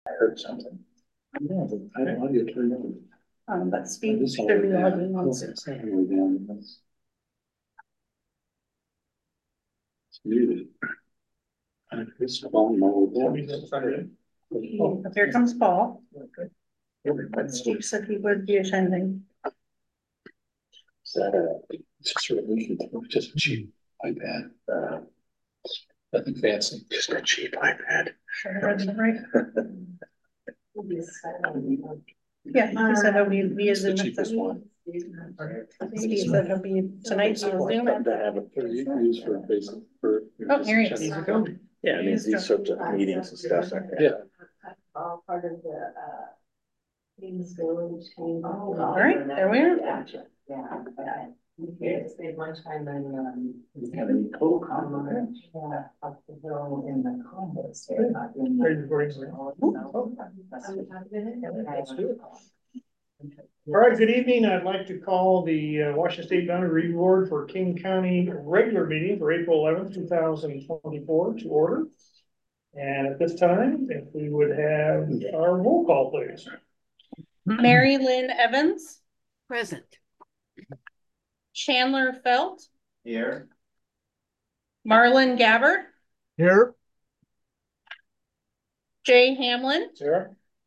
I heard something. No, I don't want you to turn on. But Steve should be logging on soon. It's muted. This phone mode. Here comes Paul. But Steve said he would be attending. Is that it's just just a cheap iPad. Nothing fancy, just a cheap iPad. Sure, I read that right. Yeah, he said he'll be It's the cheapest one. He said he'll be tonight. So Zoom. To have it for use for basic for. Oh, here he is. Yeah, I mean these sorts of meetings and stuff like that. Yeah. All part of the Kings Village. All right, there we are. Yeah. Okay, spent my time in having co-commerce up the hill in the condos there, not in All right, good evening. I'd like to call the Washington State Boundary Review Board for King County regular meeting for April 11th, 2024 to order. And at this time, if we would have our roll call, please. Mary Lynn Evans. Present. Chandler Felt. Here. Marlon Gabbard. Here. Jay Hamlin. Sarah.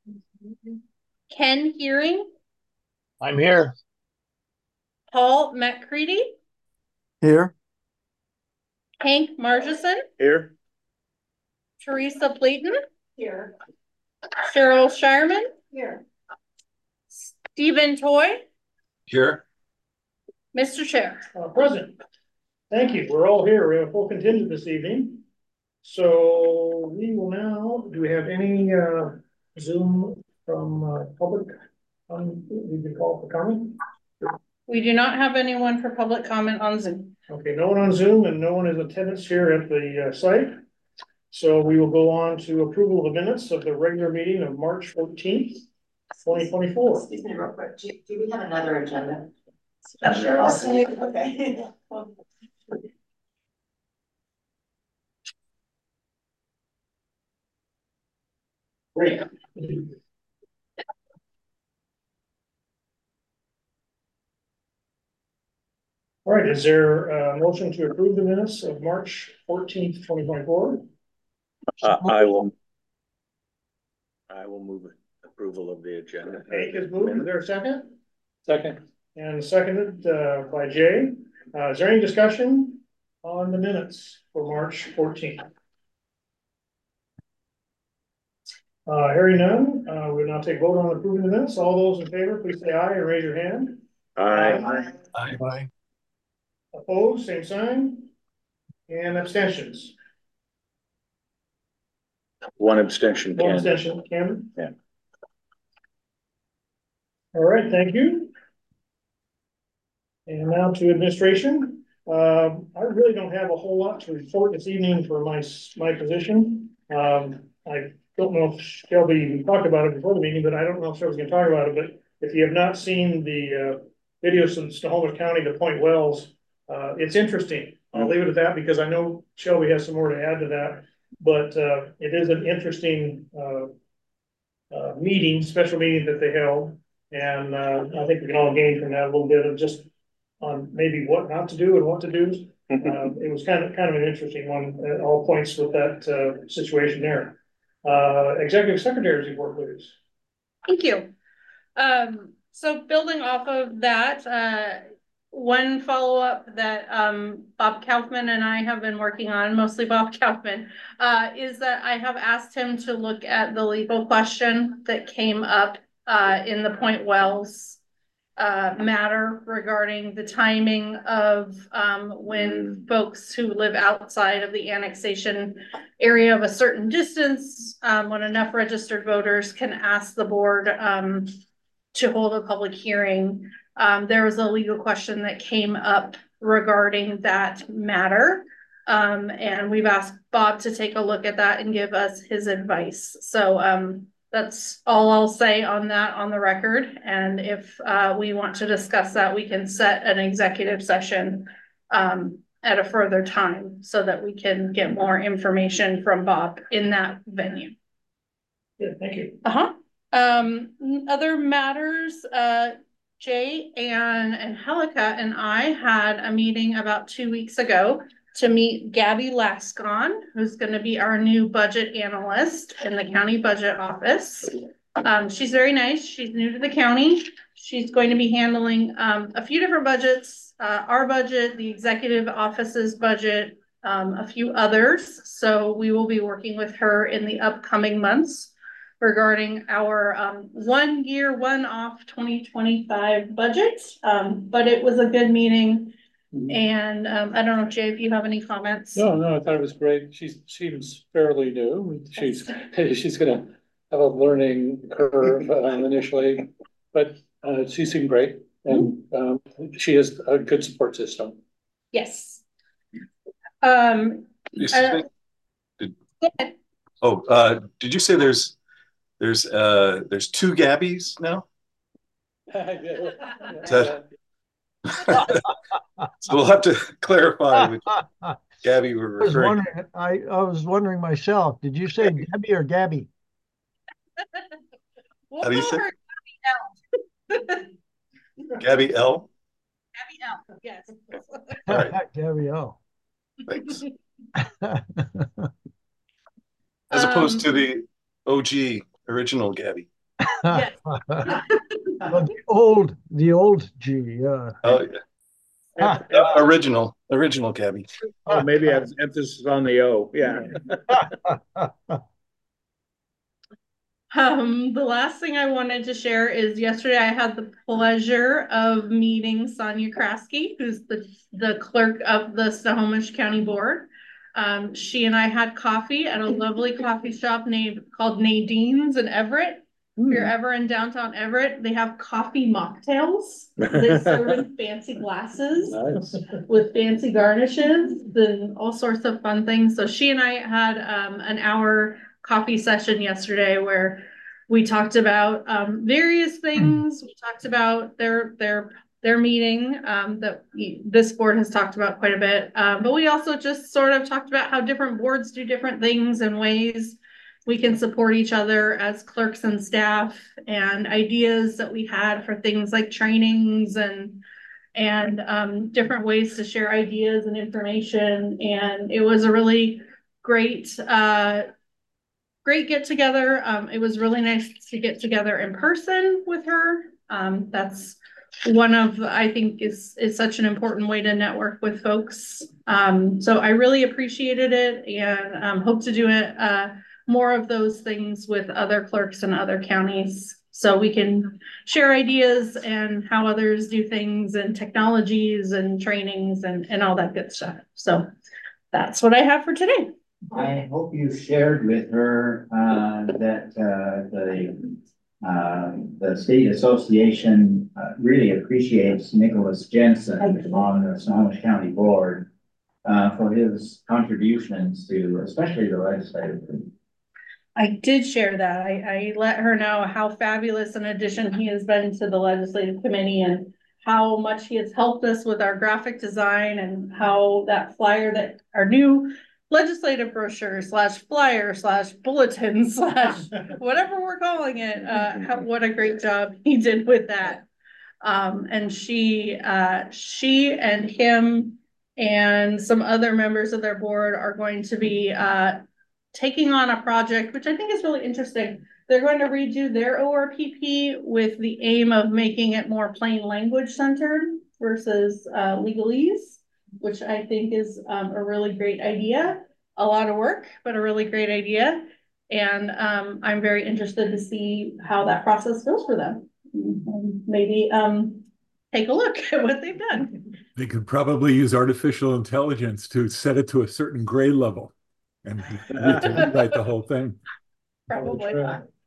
Ken Hearing. I'm here. Paul McCready. Here. Hank Margison. Here. Teresa Playton. Here. Cheryl Shireman. Here. Stephen Toy. Here. Mr. Chair. Present. Thank you. We're all here. We have a full contingent this evening. So we will now, do we have any Zoom from public? We can call for comment? We do not have anyone for public comment on Zoom. Okay, no one on Zoom and no one is in attendance here at the site. So we will go on to approval of the minutes of the regular meeting of March 14th, 2024. Excuse me real quick. Do we have another agenda? Sure. Okay. Great. All right, is there a motion to approve the minutes of March 14th, 2024? I will move approval of the agenda. Hank is moved. Is there a second? Second. And seconded by Jay. Is there any discussion on the minutes for March 14th? Hearing none, we'll now take vote on approving the minutes. All those in favor, please say aye and raise your hand. Aye. Aye. Opposed, same sign. And abstentions. One abstention. One abstention, Cameron? Yeah. All right, thank you. And now to administration. I really don't have a whole lot to report this evening for my position. I don't know if Shelby talked about it before the meeting, but I don't know if Shelby's going to talk about it. But if you have not seen the videos from Snohomish County to Point Wells, it's interesting. I'll leave it at that because I know Shelby has some more to add to that. But it is an interesting special meeting that they held. And I think we can all gain from that a little bit of just on maybe what not to do and what to do. It was kind of an interesting one at all points with that situation there. Executive Secretary's report, please. Thank you. So building off of that, one follow-up that Bob Kaufman and I have been working on, mostly Bob Kaufman, is that I have asked him to look at the legal question that came up in the Point Wells matter regarding the timing of when folks who live outside of the annexation area of a certain distance, when enough registered voters can ask the board to hold a public hearing. There was a legal question that came up regarding that matter. And we've asked Bob to take a look at that and give us his advice. So that's all I'll say on that on the record. And if we want to discuss that, we can set an executive session at a further time so that we can get more information from Bob in that venue. Good, thank you. Other matters, Jay, and Helica and I had a meeting about 2 weeks ago to meet Gabby Lascon, who's gonna be our new budget analyst in the county budget office. She's very nice. She's new to the county. She's going to be handling, a few different budgets, our budget, the executive office's budget, a few others. So we will be working with her in the upcoming months regarding our 1 year, 1-off 2025 budget. But it was a good meeting. And I don't know, Jay, if you have any comments. No, I thought it was great. She seems fairly new. She's gonna have a learning curve initially, but she seemed great, and she has a good support system. Yes. Excuse me? Go ahead. Did you say there's 2 Gabbies now? So we'll have to clarify which Gabby we're referring to. I was wondering myself, did you say Debbie or Gabby? How do you say? Gabby L. Gabby L? Gabby L, yes. All right. Gabby L. Thanks. As opposed to the OG original Gabby. Yes. Well, the old G, yeah. Oh yeah. Original Gabby. Oh, maybe I have emphasis on the O, yeah. The last thing I wanted to share is yesterday I had the pleasure of meeting Sonia Kraske, who's the clerk of the Snohomish County Board. She and I had coffee at a lovely coffee shop called Nadine's in Everett. If you're ever in downtown Everett, they have coffee mocktails. They serve in fancy glasses with fancy garnishes and all sorts of fun things. So she and I had an hour coffee session yesterday where we talked about various things. We talked about their meeting that this board has talked about quite a bit. But we also just sort of talked about how different boards do different things and ways we can support each other as clerks and staff, and ideas that we had for things like trainings and different ways to share ideas and information. And it was a really great get together. It was really nice to get together in person with her. That's one of, I think, is such an important way to network with folks. So I really appreciated it, and hope to do it more of those things with other clerks in other counties, so we can share ideas and how others do things and technologies and trainings and all that good stuff. So that's what I have for today. I hope you shared with her that the state association really appreciates Nicholas Jensen on the Snohomish County Board for his contributions to especially the legislative. I did share that. I let her know how fabulous an addition he has been to the legislative committee, and how much he has helped us with our graphic design, and how that flyer, that our new legislative brochure / flyer / bulletin / whatever we're calling it, what a great job he did with that. And she and him and some other members of their board are going to be taking on a project, which I think is really interesting. They're going to redo their ORPP with the aim of making it more plain language centered versus legalese, which I think is a really great idea. A lot of work, but a really great idea. And I'm very interested to see how that process goes for them. And maybe take a look at what they've done. They could probably use artificial intelligence to set it to a certain grade level and rewrite the whole thing. Probably.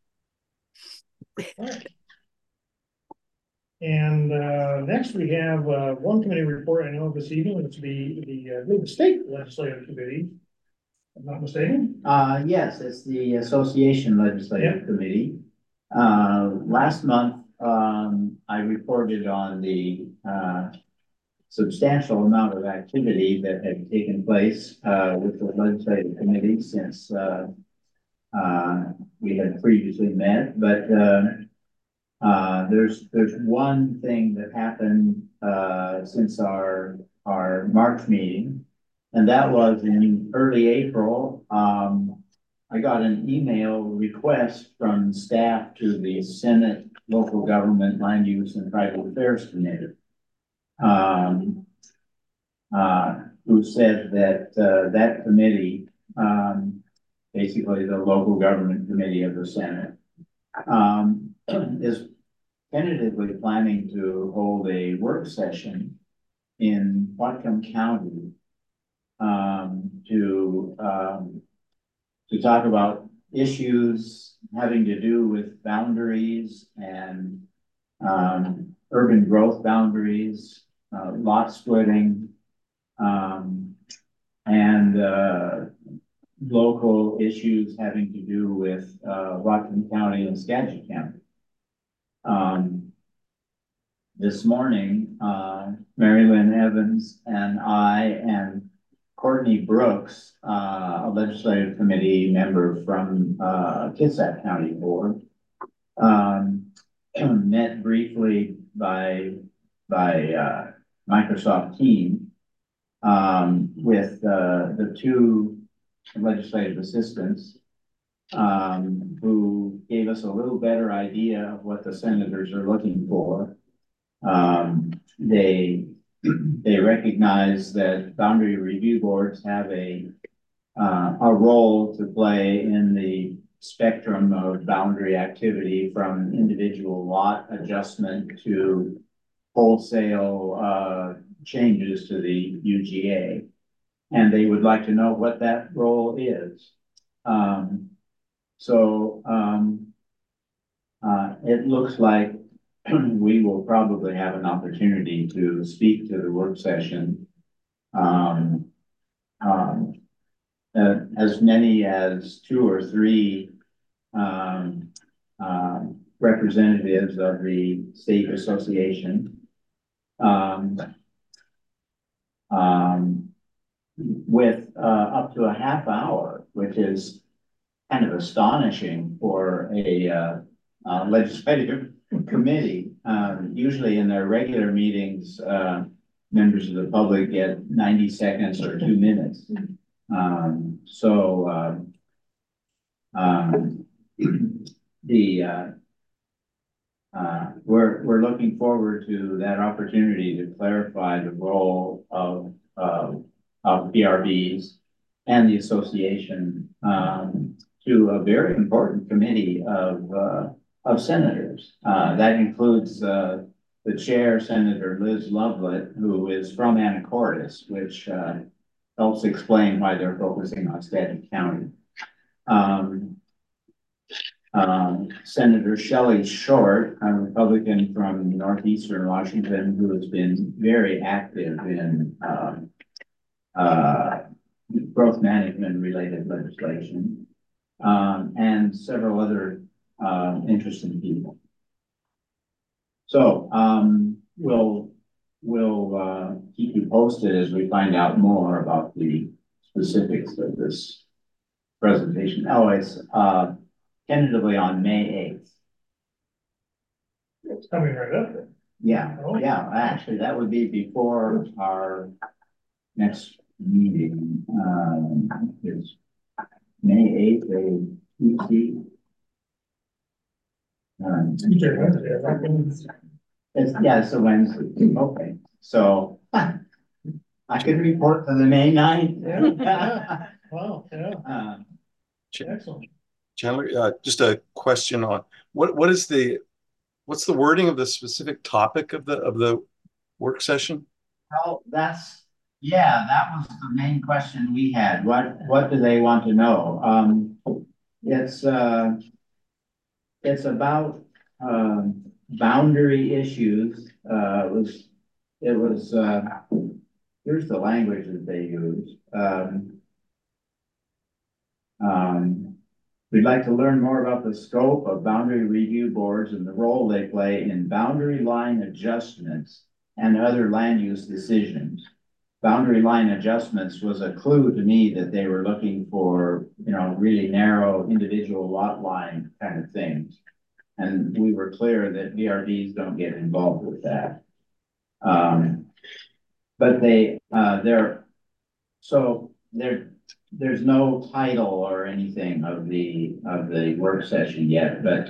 And next we have one committee report I know of this evening. It's the state legislative committee. I'm not mistaken. Yes, it's the Association Legislative Committee. Last month, I reported on the substantial amount of activity that had taken place with the legislative committee since we had previously met, but there's one thing that happened since our March meeting, and that was in early April. I got an email request from staff to the Senate Local Government Land Use and Tribal Affairs Committee, who said that that committee, basically the local government committee of the Senate, is tentatively planning to hold a work session in Whatcom County to talk about issues having to do with boundaries and urban growth boundaries, lot splitting, and local issues having to do with Whatcom County and Skagit County. This morning, Mary Lynn Evans and I and Courtney Brooks, a legislative committee member from Kitsap County Board, met briefly by Microsoft Teams with the two legislative assistants who gave us a little better idea of what the senators are looking for. They recognize that boundary review boards have a role to play in the spectrum of boundary activity, from individual lot adjustment to wholesale changes to the UGA. And they would like to know what that role is. It looks like we will probably have an opportunity to speak to the work session. As many as 2 or 3 representatives of the state association, with up to a half hour, which is kind of astonishing for a legislative committee. Usually in their regular meetings, members of the public get 90 seconds or 2 minutes. We're looking forward to that opportunity to clarify the role of PRBs and the association to a very important committee of senators. That includes the chair, Senator Liz Lovelet, who is from Anacortes, which helps explain why they're focusing on Skagit County. Senator Shelley Short, a Republican from Northeastern Washington, who has been very active in growth management related legislation, and several other interesting people. So we'll keep you posted as we find out more about the specifics of this presentation. Oh, it's tentatively on May 8th. It's coming right up there. Yeah, yeah. Actually, that would be before our next meeting. Is May 8th a Tuesday? It's a Wednesday. Okay, so I could report for the May 9th. Yeah. Wow. Yeah. Excellent. Chandler, just a question on what's the wording of the specific topic of the work session? Well, that was the main question we had. What do they want to know? It's about boundary issues. Here's the language that they used. We'd like to learn more about the scope of boundary review boards and the role they play in boundary line adjustments and other land use decisions. boundary line adjustments was a clue to me that they were looking for, you know, really narrow individual lot line kind of things. And we were clear that VRDs don't get involved with that. But there's no title or anything of the work session yet, but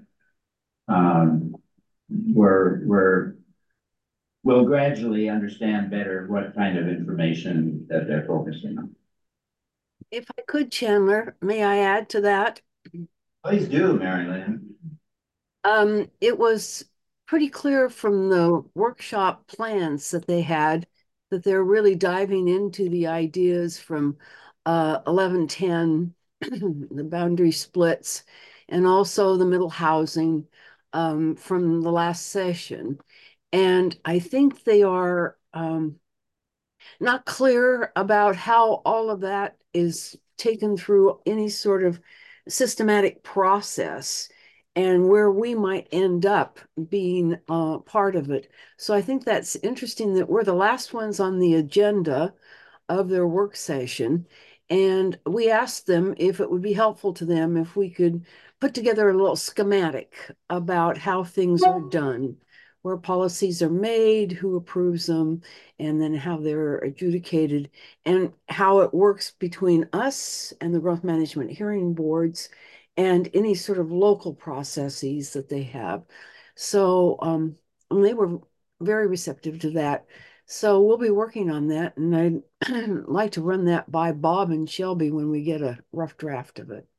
we'll gradually understand better what kind of information that they're focusing on. If I could, Chandler, may I add to that? Please do, Mary Lynn. It was pretty clear from the workshop plans that they had that they're really diving into the ideas from 1110, the boundary splits, and also the middle housing from the last session. And I think they are not clear about how all of that is taken through any sort of systematic process and where we might end up being part of it. So I think that's interesting that we're the last ones on the agenda of their work session. And we asked them if it would be helpful to them if we could put together a little schematic about how things are done, where policies are made, who approves them, and then how they're adjudicated, and how it works between us and the growth management hearing boards and any sort of local processes that they have. So they were very receptive to that. So we'll be working on that, and I'd like to run that by Bob and Shelby when we get a rough draft of it.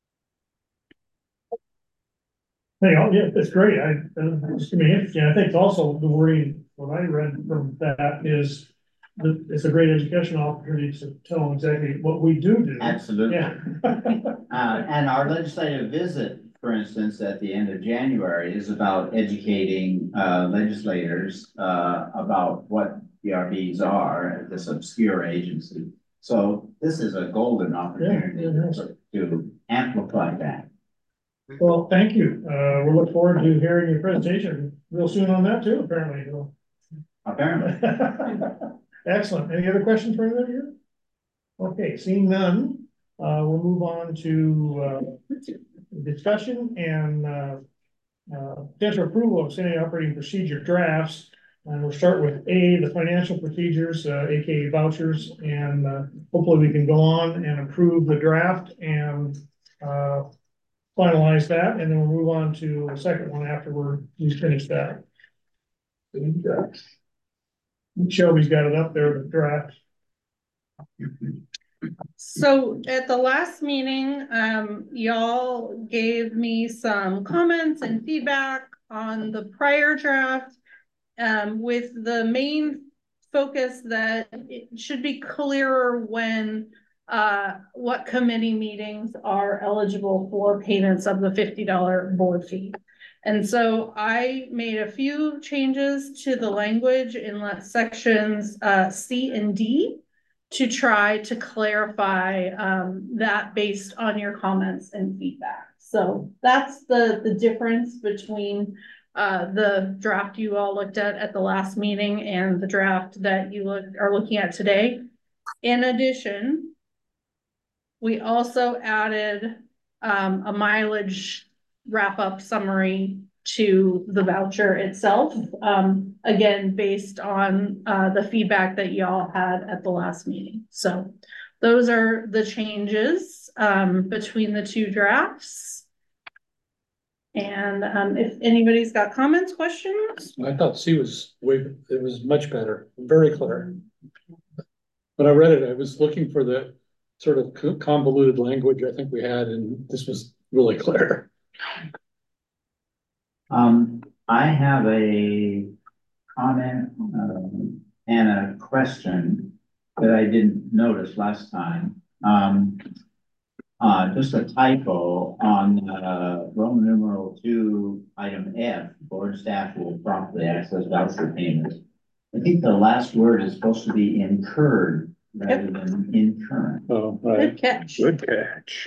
Hey, yeah, that's great. It's gonna be interesting. I think also the wording, what I read from that is that it's a great educational opportunity to tell them exactly what we do. Absolutely. Yeah. And our legislative visit, for instance, at the end of January is about educating legislators about what DRBs are at this obscure agency. So this is a golden opportunity to amplify that. Well, thank you. We'll look forward to hearing your presentation real soon on that too, apparently. Apparently. Excellent. Any other questions for anybody here? Okay, seeing none, we'll move on to discussion and potential approval of Senate operating procedure drafts. And we'll start with A, the financial procedures, aka vouchers, and hopefully we can go on and approve the draft and finalize that, and then we'll move on to a second one after we finish that. Shelby's got it up there, the draft. So at the last meeting, y'all gave me some comments and feedback on the prior draft, with the main focus that it should be clearer when what committee meetings are eligible for payments of the $50 board fee. And so I made a few changes to the language in sections C and D to try to clarify that based on your comments and feedback. So that's the difference between the draft you all looked at the last meeting and the draft that you are looking at today. In addition, we also added a mileage wrap-up summary to the voucher itself, again, based on the feedback that y'all had at the last meeting. So those are the changes between the two drafts. And if anybody's got comments, questions? I thought C was it was much better, very clear. When I read it, I was looking for the sort of convoluted language I think we had, and this was really clear. I have a comment and a question that I didn't notice last time. Just a typo on Roman numeral 2, item F, board staff will promptly access voucher payments. I think the last word is supposed to be incurred rather than incurrent. Oh, right. Good catch. Good catch.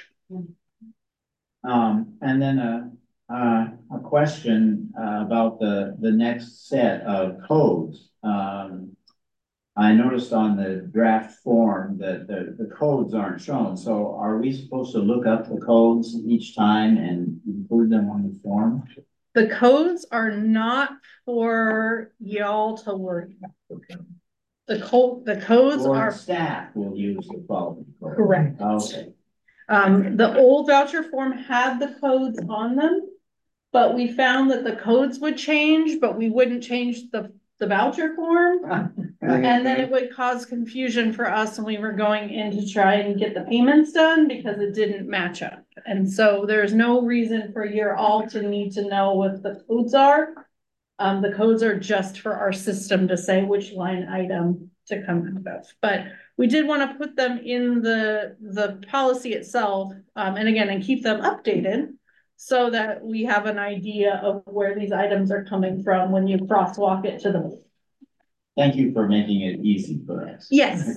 And then a question about the next set of codes. I noticed on the draft form that the codes aren't shown, so are we supposed to look up the codes each time and include them on the form? The codes are not for y'all to worry about. The codes Or are staff will use the following code. correct. Okay. The old voucher form had the codes on them, but we found that the codes would change, but we wouldn't change the voucher form. And then it would cause confusion for us when we were going in to try and get the payments done because it didn't match up. And so there's no reason for you all to need to know what the codes are. The codes are just for our system to say which line item to come out of. But we did want to put them in the policy itself, and keep them updated so that we have an idea of where these items are coming from when you crosswalk it to the. Thank you for making it easy for us. Yes.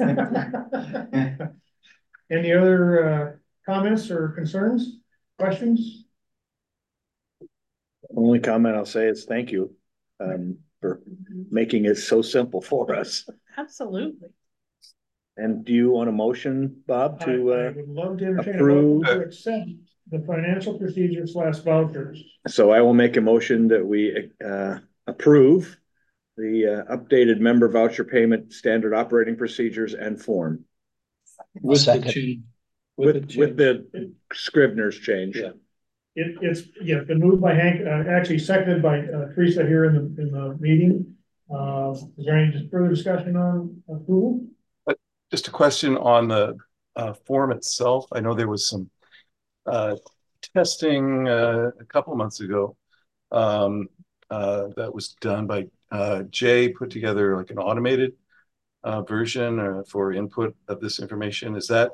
Any other comments or concerns, questions? Only comment I'll say is thank you for making it so simple for us. Absolutely. And do you want a motion, Bob, I to would love to entertain a approve? motion to accept the financial procedures / vouchers. So I will make a motion that we approve the updated member voucher payment standard operating procedures and form With the Second. change. with the Scrivener's change. Yeah. It's been moved by Hank, actually seconded by Teresa here in the meeting. Is there any further discussion on approval? Just a question on the form itself. I know there was some testing a couple of months ago that was done by Jay, put together like an automated version for input of this information. Is that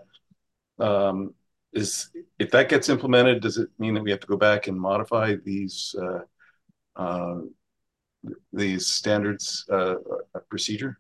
if that gets implemented, does it mean that we have to go back and modify these standards procedure?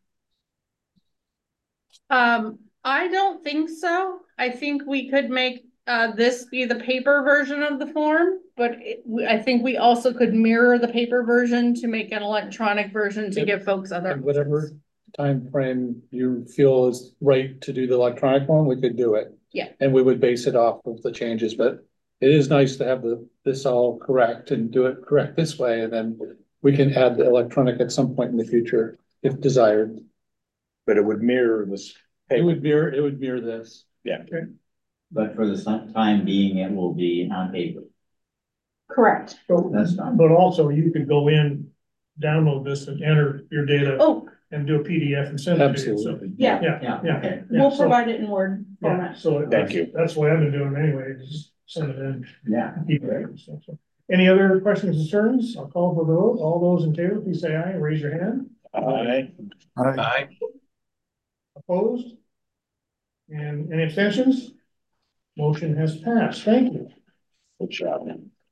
I don't think so. I think we could make this be the paper version of the form, but I think we also could mirror the paper version to make an electronic version to give folks other. And whatever time frame you feel is right to do the electronic one, we could do it. Yeah. And we would base it off of the changes, but it is nice to have this all correct and do it correct this way, and then we can add the electronic at some point in the future if desired. But it would mirror this. It would mirror this. Yeah. Okay. But for the time being, it will be on paper. Correct. That's fine. But also you could go in, download this and enter your data Oh, and do a PDF and send it to you. So, Absolutely. yeah, Yeah, okay. we'll so- provide it in Word Yeah, format. so Thank you. that's what I've been doing anyway, just send it in. Yeah. Keep it and stuff. So, any other questions, concerns? I'll call for the vote. All those in favor, please say aye and raise your hand. Aye. Aye. Opposed? And any abstentions? Motion has passed. Thank you. Good job.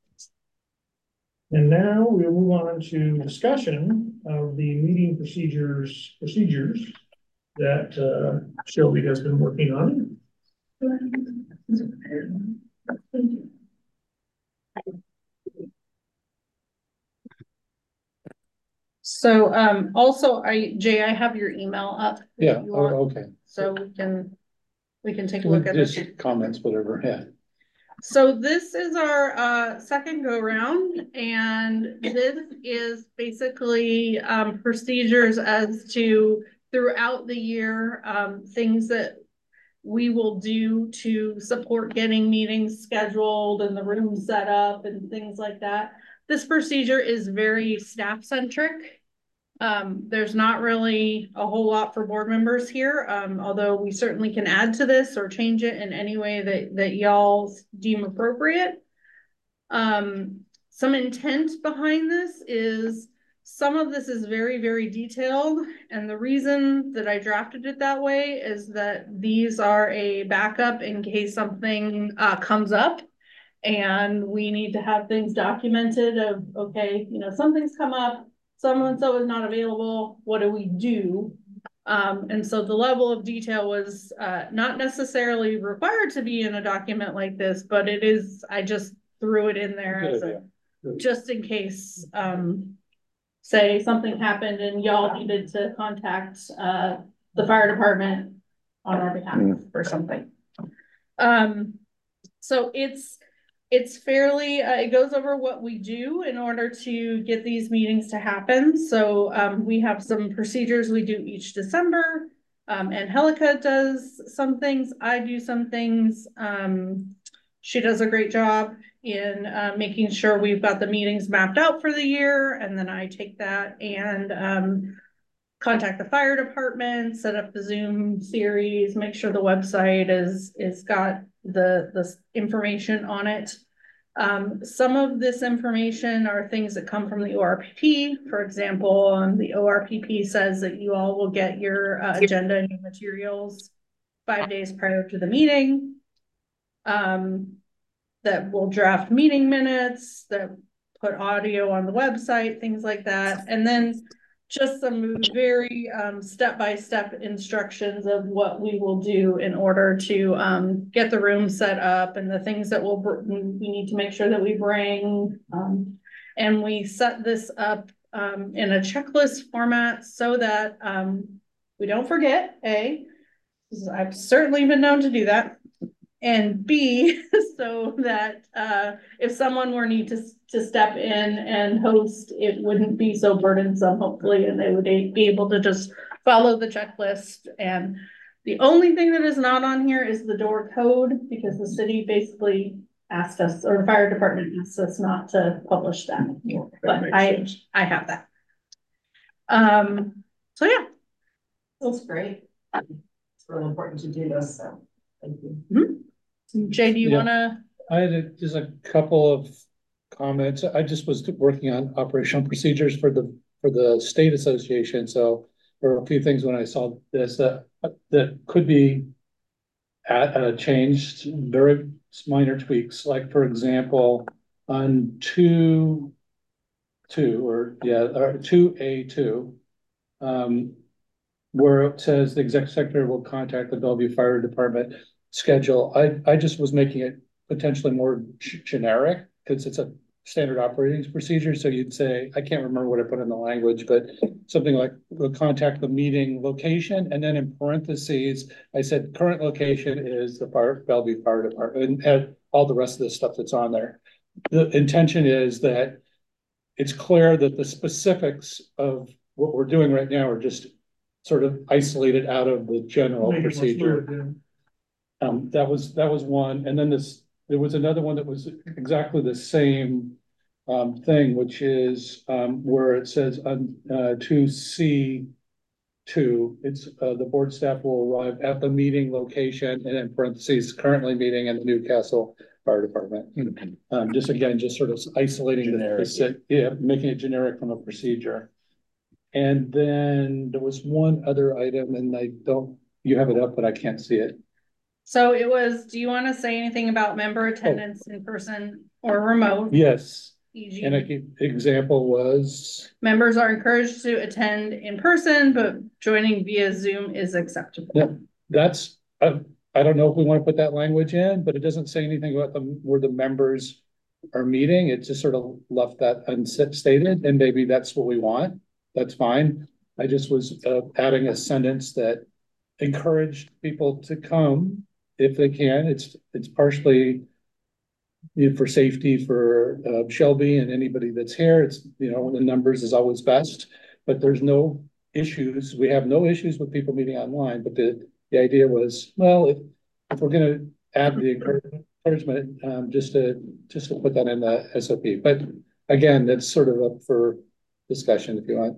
And now we'll move on to discussion of the meeting procedures that Shelby has been working on. So, also Jay, I have your email up. if Yeah, you want. okay. So we can take a look at this. Just comments, whatever, yeah. So this is our second go round, and this is basically procedures as to throughout the year, things that we will do to support getting meetings scheduled and the room set up and things like that. This procedure is very staff centric. There's not really a whole lot for board members here, although we certainly can add to this or change it in any way that y'all deem appropriate. Some intent behind this is some of this is very, very detailed. And the reason that I drafted it that way is that these are a backup in case something comes up. And we need to have things documented of, okay, something's come up, so-and-so is not available, what do we do? And so the level of detail was not necessarily required to be in a document like this, but it is, I just threw it in there as just in case, say something happened and y'all needed to contact the fire department on our behalf or something. So it's fairly, it goes over what we do in order to get these meetings to happen. So we have some procedures we do each December. Angelica does some things, I do some things. She does a great job in making sure we've got the meetings mapped out for the year. And then I take that and contact the fire department, set up the Zoom series, make sure the website is got the information on it. Some of this information are things that come from the ORPP. For example, the ORPP says that you all will get your agenda and your materials 5 days prior to the meeting. That will draft meeting minutes, that put audio on the website, things like that. And then just some very step-by-step instructions of what we will do in order to get the room set up and the things that we need to make sure that we bring. And we set this up in a checklist format so that we don't forget, A, I've certainly been known to do that, and B, so that if someone were need to step in and host, it wouldn't be so burdensome, hopefully, and they would be able to just follow the checklist. And the only thing that is not on here is the door code, because the city basically asked us, or the fire department asked us not to publish that. But I have that. So yeah. That's great. It's really important to do this, so thank you. Jay, do you wanna? I had just a couple of comments. I just was working on operational procedures for the state association. So there were a few things when I saw this that could be changed, very minor tweaks. Like for example, on 2A2, where it says the executive secretary will contact the Bellevue Fire Department schedule. I just was making it potentially more generic because it's a standard operating procedure. So you'd say, I can't remember what I put in the language, but something like we'll contact the meeting location. And then in parentheses, I said current location is the Bellevue Fire Department, and all the rest of the stuff that's on there. The intention is that it's clear that the specifics of what we're doing right now are just sort of isolated out of the general procedure. That was one, and then there was another one that was exactly the same thing, which is where it says on 2C2, it's the board staff will arrive at the meeting location, and in parentheses, currently meeting in the Newcastle Fire Department. Just sort of isolating generic. Making it generic from a procedure. And then there was one other item, and you have it up, but I can't see it. So it was, do you want to say anything about member attendance in person or remote? Yes. E.g. And an example was? Members are encouraged to attend in person, but joining via Zoom is acceptable. Yeah, that's, I don't know if we want to put that language in, but it doesn't say anything about where the members are meeting. It just sort of left that unstated, and maybe that's what we want. That's fine. I just was adding a sentence that encouraged people to come if they can. It's partially for safety for Shelby and anybody that's here. It's, the numbers is always best, but there's no issues. We have no issues with people meeting online, but the idea was, well, if we're going to add the encouragement, just to put that in the SOP. But again, that's sort of up for discussion if you want.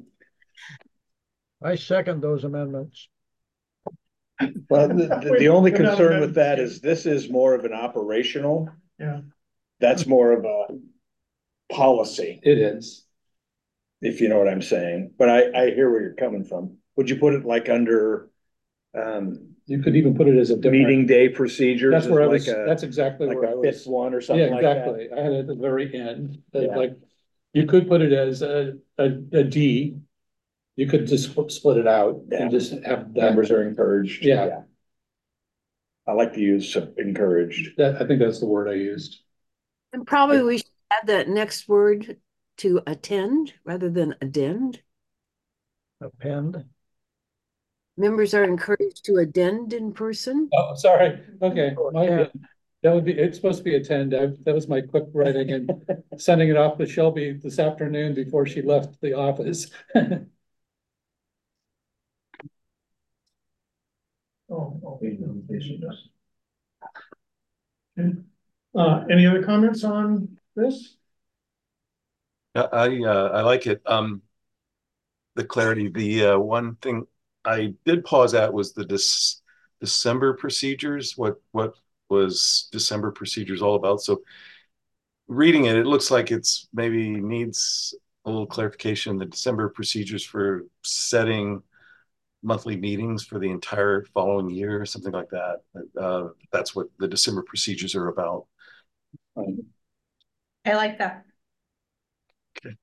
I second those amendments. Well, the only concern with that is this is more of an operational. Yeah. That's more of a policy. It is. If you know what I'm saying. But I hear where you're coming from. Would you put it like under you could even put it as a different meeting day procedures? That's where I was. That's exactly like where I was. Fifth one or something like that. Yeah, exactly. I had it at the very end. Yeah. Like you could put it as a D. You could just split it out and just have that. Members are encouraged. Yeah. I like to use encouraged. I think that's the word I used. And probably we should add that next word to attend rather than addend. Append. members are encouraged to attend in person. Oh, sorry. Okay. Yeah. That would be, it's supposed to be attend. That was my quick writing and sending it off to Shelby this afternoon before she left the office. Any other comments on this? I like it. The clarity. The one thing I did pause at was the December procedures. What was December procedures all about? So reading it, it looks like it's maybe needs a little clarification. The December procedures for setting monthly meetings for the entire following year, or something like that. That's what the December procedures are about. I like that. Okay,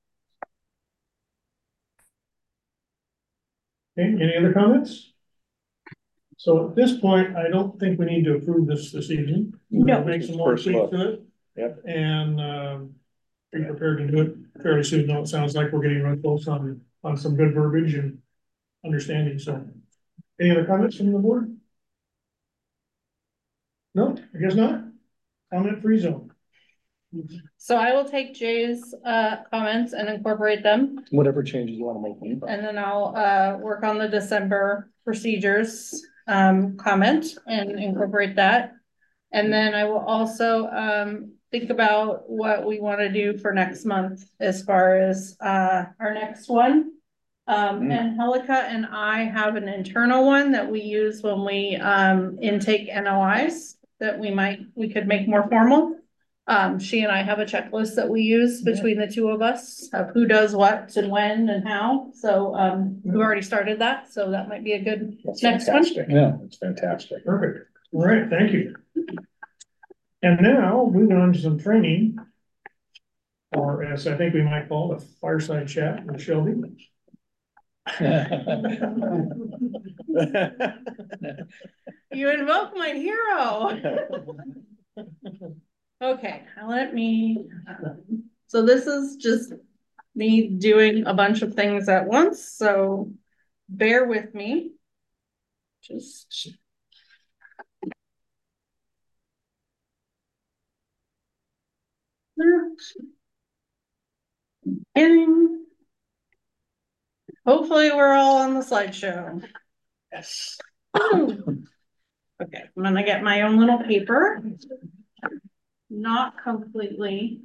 any other comments? So at this point, I don't think we need to approve this evening. No. Make some more tweaks to it. Yep. And be prepared to do it fairly soon. No, it sounds like we're getting real close on some good verbiage and understanding. So any other comments from the board? No, I guess not. Comment free zone. So I will take Jay's comments and incorporate them, Whatever changes you want to make. and then I'll work on the December procedures comment and incorporate that. And then I will also think about what we want to do for next month as far as our next one. And Helica and I have an internal one that we use when we intake NOIs that we could make more formal. She and I have a checklist that we use between the two of us of who does what and when and how. So we've already started that, so that might be a good next one. Yeah, it's fantastic. Perfect. All right, thank you. And now moving on to some training, or as I think we might call it, a fireside chat with Shelby. You invoke my hero. Okay, let me, so this is just me doing a bunch of things at once, so bear with me. Just. And hopefully we're all on the slideshow. yes. Okay, I'm gonna get my own little paper. Not completely.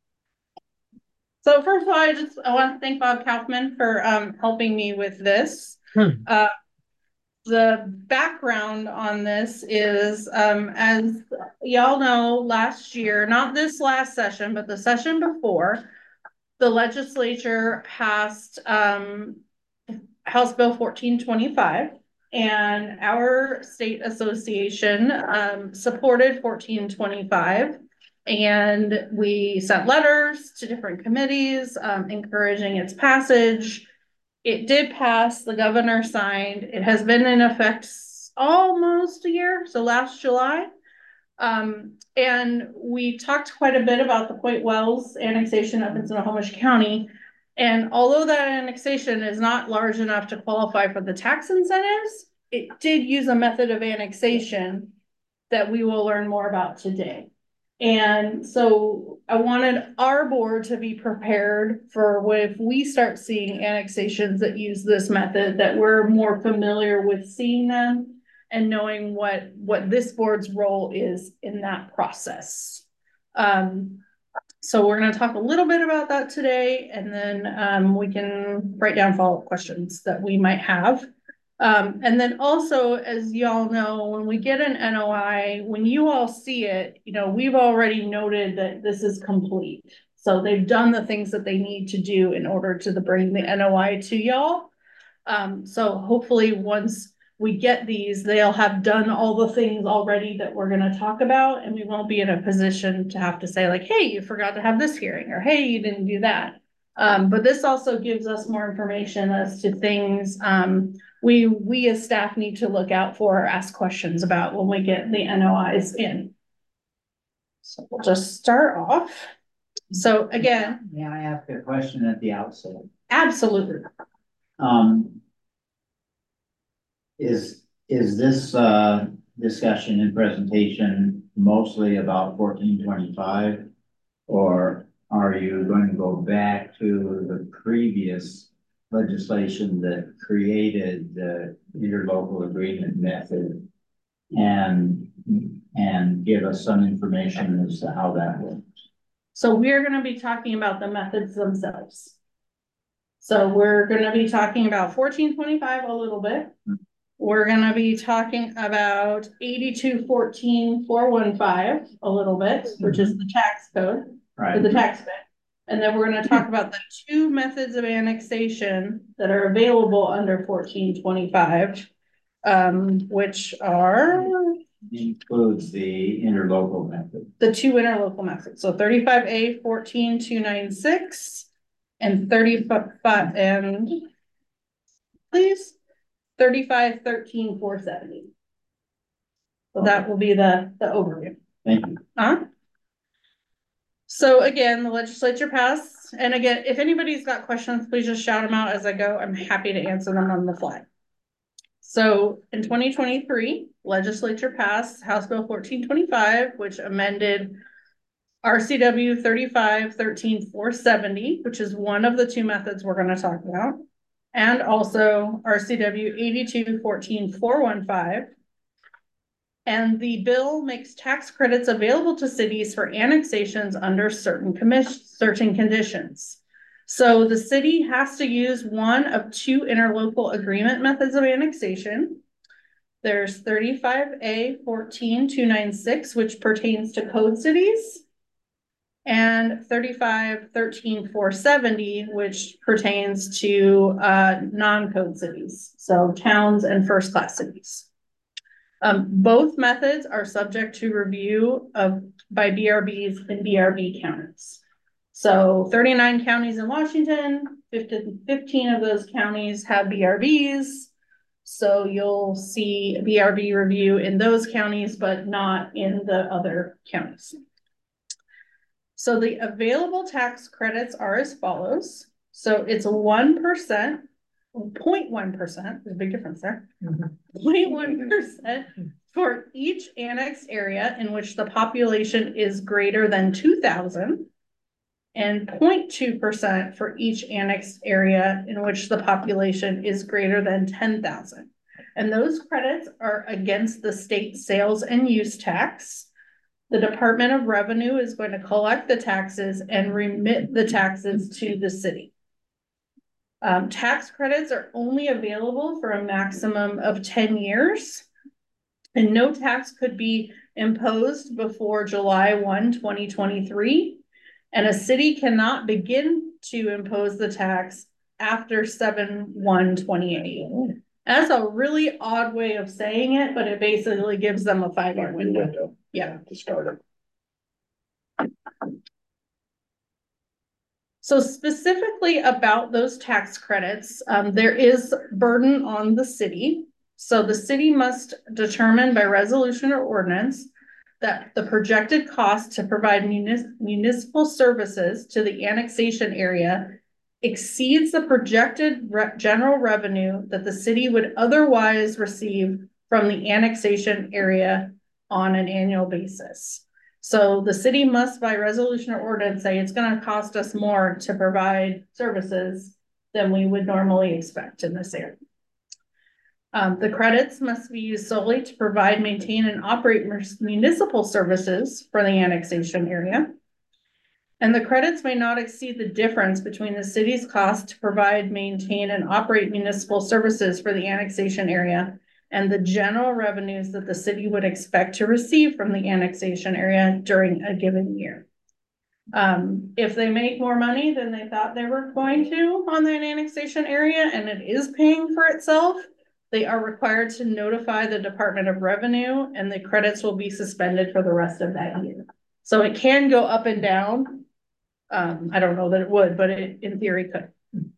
So first of all, I want to thank Bob Kaufman for helping me with this. The background on this is, as y'all know, last year, not this last session, but the session before, the legislature passed House Bill 1425. And our state association supported 1425, and we sent letters to different committees encouraging its passage. It did pass, the governor signed. It has been in effect almost a year, so last July. And we talked quite a bit about the Point Wells annexation up in Snohomish County. And although that annexation is not large enough to qualify for the tax incentives, it did use a method of annexation that we will learn more about today. And so I wanted our board to be prepared for if we start seeing annexations that use this method, that we're more familiar with seeing them and knowing what this board's role is in that process. So we're going to talk a little bit about that today, and then we can write down follow-up questions that we might have. And then also, as y'all know, when we get an NOI, when you all see it, we've already noted that this is complete. So they've done the things that they need to do in order to bring the NOI to y'all. So hopefully once we get these, they'll have done all the things already that we're going to talk about, and we won't be in a position to have to say like, hey, you forgot to have this hearing, or hey, you didn't do that. But this also gives us more information as to things we as staff need to look out for or ask questions about when we get the NOIs in. So we'll just start off. So again. May I ask a question at the outset? Absolutely. is this, discussion and presentation mostly about 1425? Or are you going to go back to the previous legislation that created the interlocal agreement method and give us some information as to how that works? So we're gonna be talking about the methods themselves. So we're gonna be talking about 1425 a little bit. We're gonna be talking about 8214-415 a little bit, which is the tax code, or Right. the tax bit. And then we're gonna talk about the two methods of annexation that are available under 1425, which are Includes the interlocal method. the two interlocal methods. So 35A 14296 and 35 and please 3513-470. So that will be the overview. Thank you. So again, the legislature passed, and again, if anybody's got questions, please just shout them out as I go. I'm happy to answer them on the fly. So in 2023, legislature passed House Bill 1425, which amended RCW 3513-470, which is one of the two methods we're going to talk about, and also RCW 8214-415. And the bill makes tax credits available to cities for annexations under certain conditions. So the city has to use one of two interlocal agreement methods of annexation. There's 35A 14296, which pertains to code cities, and 3513-470, which pertains to non-code cities, so towns and first-class cities. Both methods are subject to review by BRBs and BRB counties. So 39 counties in Washington, 15 of those counties have BRBs. So you'll see BRB review in those counties, but not in the other counties. So the available tax credits are as follows. So it's 1%, 0.1%, there's a big difference there. 0.1% for each annexed area in which the population is greater than 2,000, and 0.2% for each annexed area in which the population is greater than 10,000. And those credits are against the state sales and use tax. The Department of Revenue is going to collect the taxes and remit the taxes to the city. Tax credits are only available for a maximum of 10 years, and no tax could be imposed before July 1, 2023. And a city cannot begin to impose the tax after 7/1/28. That's a really odd way of saying it, but it basically gives them a 5-year window. Yeah. To start it. So specifically about those tax credits, there is burden on the city. So the city must determine by resolution or ordinance that the projected cost to provide municipal services to the annexation area exceeds the projected general revenue that the city would otherwise receive from the annexation area on an annual basis. So the city must, by resolution or ordinance, say it's going to cost us more to provide services than we would normally expect in this area. The credits must be used solely to provide, maintain, and operate municipal services for the annexation area. And the credits may not exceed the difference between the city's cost to provide, maintain, and operate municipal services for the annexation area and the general revenues that the city would expect to receive from the annexation area during a given year. If they make more money than they thought they were going to on that annexation area and it is paying for itself, they are required to notify the Department of Revenue, and the credits will be suspended for the rest of that year. So it can go up and down. I don't know that it would, but it in theory could.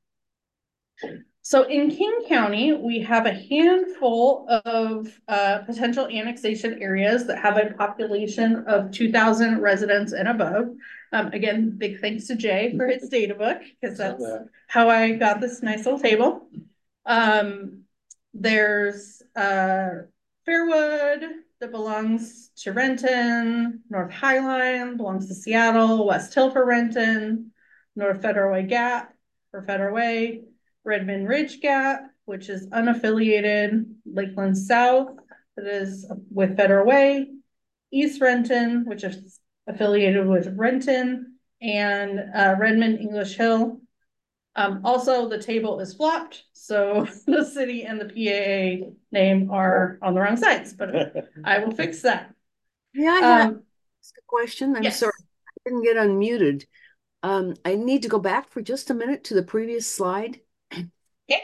So in King County, we have a handful of potential annexation areas that have a population of 2,000 residents and above. Again, big thanks to Jay for his data book, because that's how I got this nice little table. There's Fairwood that belongs to Renton, North Highline belongs to Seattle, West Hill for Renton, North Federal Way Gap for Federal Way, Redmond Ridge Gap, which is unaffiliated, Lakeland South, that is with Federal Way, East Renton, which is affiliated with Renton, and Redmond English Hill. Also, the table is flopped, so the city and the PAA name are on the wrong sides, but I will fix that. Yeah, I have ask a question. I'm yes. sorry, I didn't get unmuted. I need to go back for just a minute to the previous slide. Okay.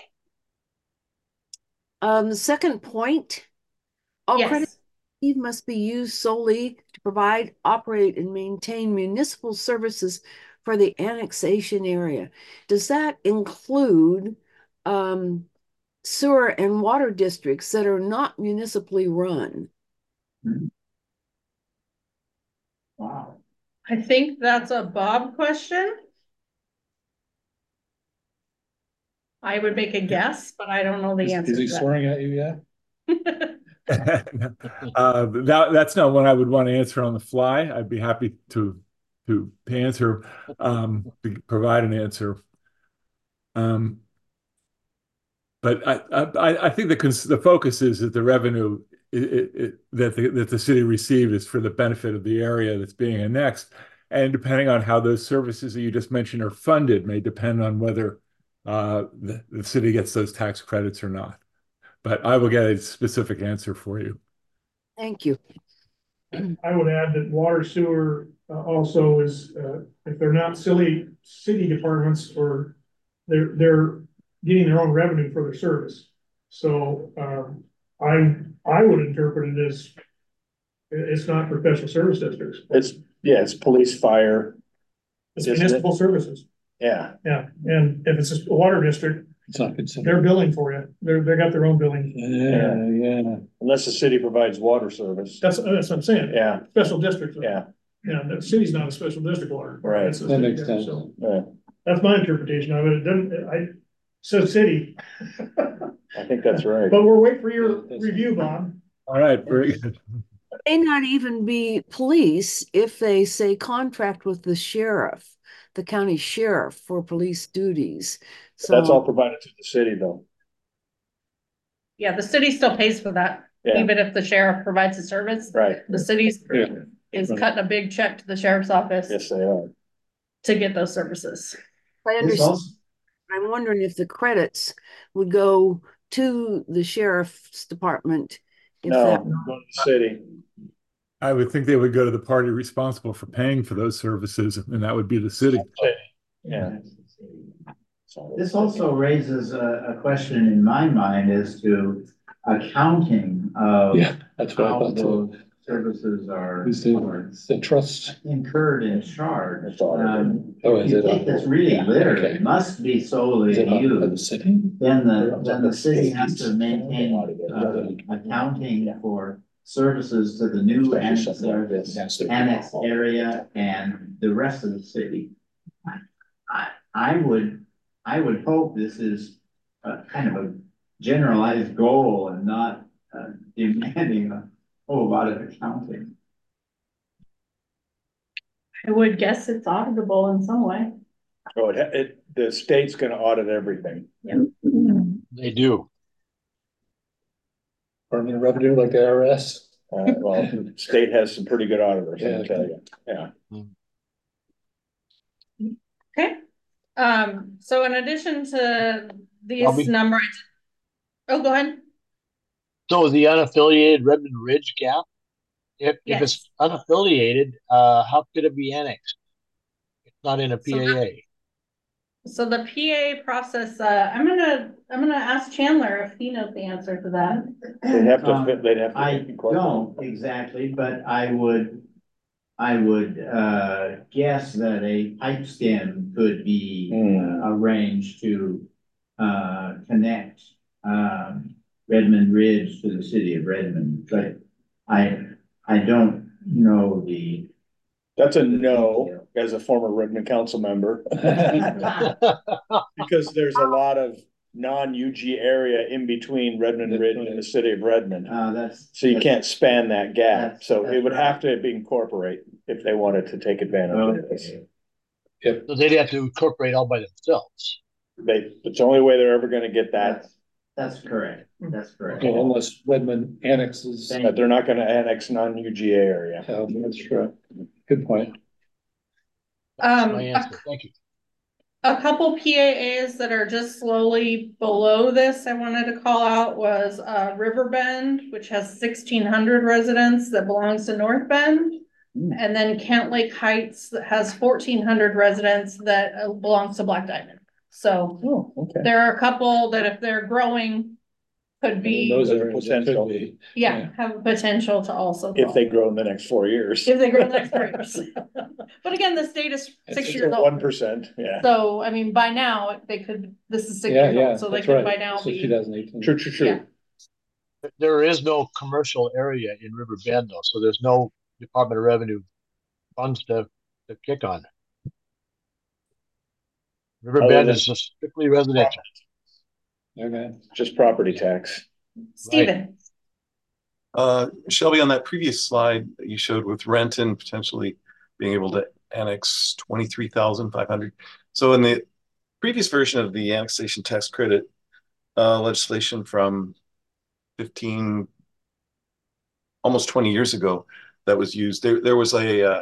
The second point, all Yes. credit must be used solely to provide, operate, and maintain municipal services for the annexation area. Does that include sewer and water districts that are not municipally run? Wow. I think that's a Bob question. I would make a guess, but I don't know the answer. Is he swearing at you yet? That's not one I would want to answer on the fly. I'd be happy to answer, to provide an answer. But I think the focus is that the revenue that the city received is for the benefit of the area that's being annexed, and depending on how those services that you just mentioned are funded may depend on whether the city gets those tax credits or not. But I will get a specific answer for you. Thank you. I would add that water sewer also is, if they're not city departments, or they're getting their own revenue for their service. So I would interpret it as it's not for special service districts. It's police, fire. It's municipal services. Yeah. Yeah, and if it's a water district, It's not considered. they're billing for you. They got their own billing. Yeah. Unless the city provides water service. That's what I'm saying. Yeah. Special districts. Yeah. Yeah, the city's not a special district water. Right. It's a That city, makes sense. so Right. that's my interpretation of it. It doesn't, says city. I think that's right. But we're waiting for your review, Bob. All right, very good. May not even be police if they say contract with the sheriff, the county sheriff for police duties. So That's all provided to the city though. Yeah, the city still pays for that, Yeah. even if the sheriff provides the service. Right. The city's Yeah. is cutting a big check to the sheriff's office Yes, they are. to get those services. I This understand. also, I'm wondering if the credits would go to the sheriff's department. If No, that, go to the city. I would think they would go to the party responsible for paying for those services, and that would be the city. Yeah. this also raises a question in my mind as to accounting of Yeah, that's what I how thought too. those services are It's the trust. incurred and charged. It's all Oh, If is you it? take this really literally, Okay. it must be Is solely it on the used, city? then the city has to maintain accounting for services to the new annexed area and the rest of the city. I would hope this is kind of a generalized goal and not demanding a whole lot of accounting. I would guess it's auditable in some way. Oh, the state's gonna audit everything. They do. Department of Revenue, like the IRS. Well, the state has some pretty good auditors, I Yeah. can tell you. Yeah. Okay. So in addition to these Bobby? numbers, oh, go ahead. So the unaffiliated Redmond Ridge Gap, if Yes. it's unaffiliated, how could it be annexed? It's not in a So PAA. So the PA process, I'm gonna ask Chandler if he knows the answer to that. They'd have to fit, they'd have to. I don't exactly, but I would guess that a pipe stem could be arranged to connect Redmond Ridge to the city of Redmond, but I don't know the. That's a no, as a former Redmond council member. Because there's a lot of non-UG area in between Redmond Ridge and the city of Redmond. So you that's- can't span that gap. that's- So that's it would right. have to be incorporate if they wanted to take advantage of this. So they'd have to incorporate all by themselves. It's the only way they're ever gonna get that, That's correct. That's correct. Yeah, unless Redmond annexes. but they're not gonna annex non-UGA area. Yeah, that's true. Good point. That's my answer. Thank you. A couple PAAs that are just slowly below this I wanted to call out was Riverbend, which has 1,600 residents that belongs to North Bend. And then Kent Lake Heights that has 1,400 residents that belongs to Black Diamond. So Oh, okay. there are a couple that if they're growing, could be, Those are potential. potential. yeah, have potential to also. If they grow in the next 4 years. If they grow next 3 years. But again, the state is 6 years old. 1%, yeah. So, I mean, by now, they could, this is 6 Yeah, years yeah, old, so they that's could right. by now So be. 2018. True, true, true. Yeah. There is no commercial area in River Bend though, so there's no Department of Revenue funds to kick on. River Other Bend than- is just strictly residential. Okay. Just property tax. Steven, Shelby, on that previous slide that you showed with Renton potentially being able to annex 23,500. So in the previous version of the annexation tax credit legislation from 15, almost 20 years ago that was used, there was an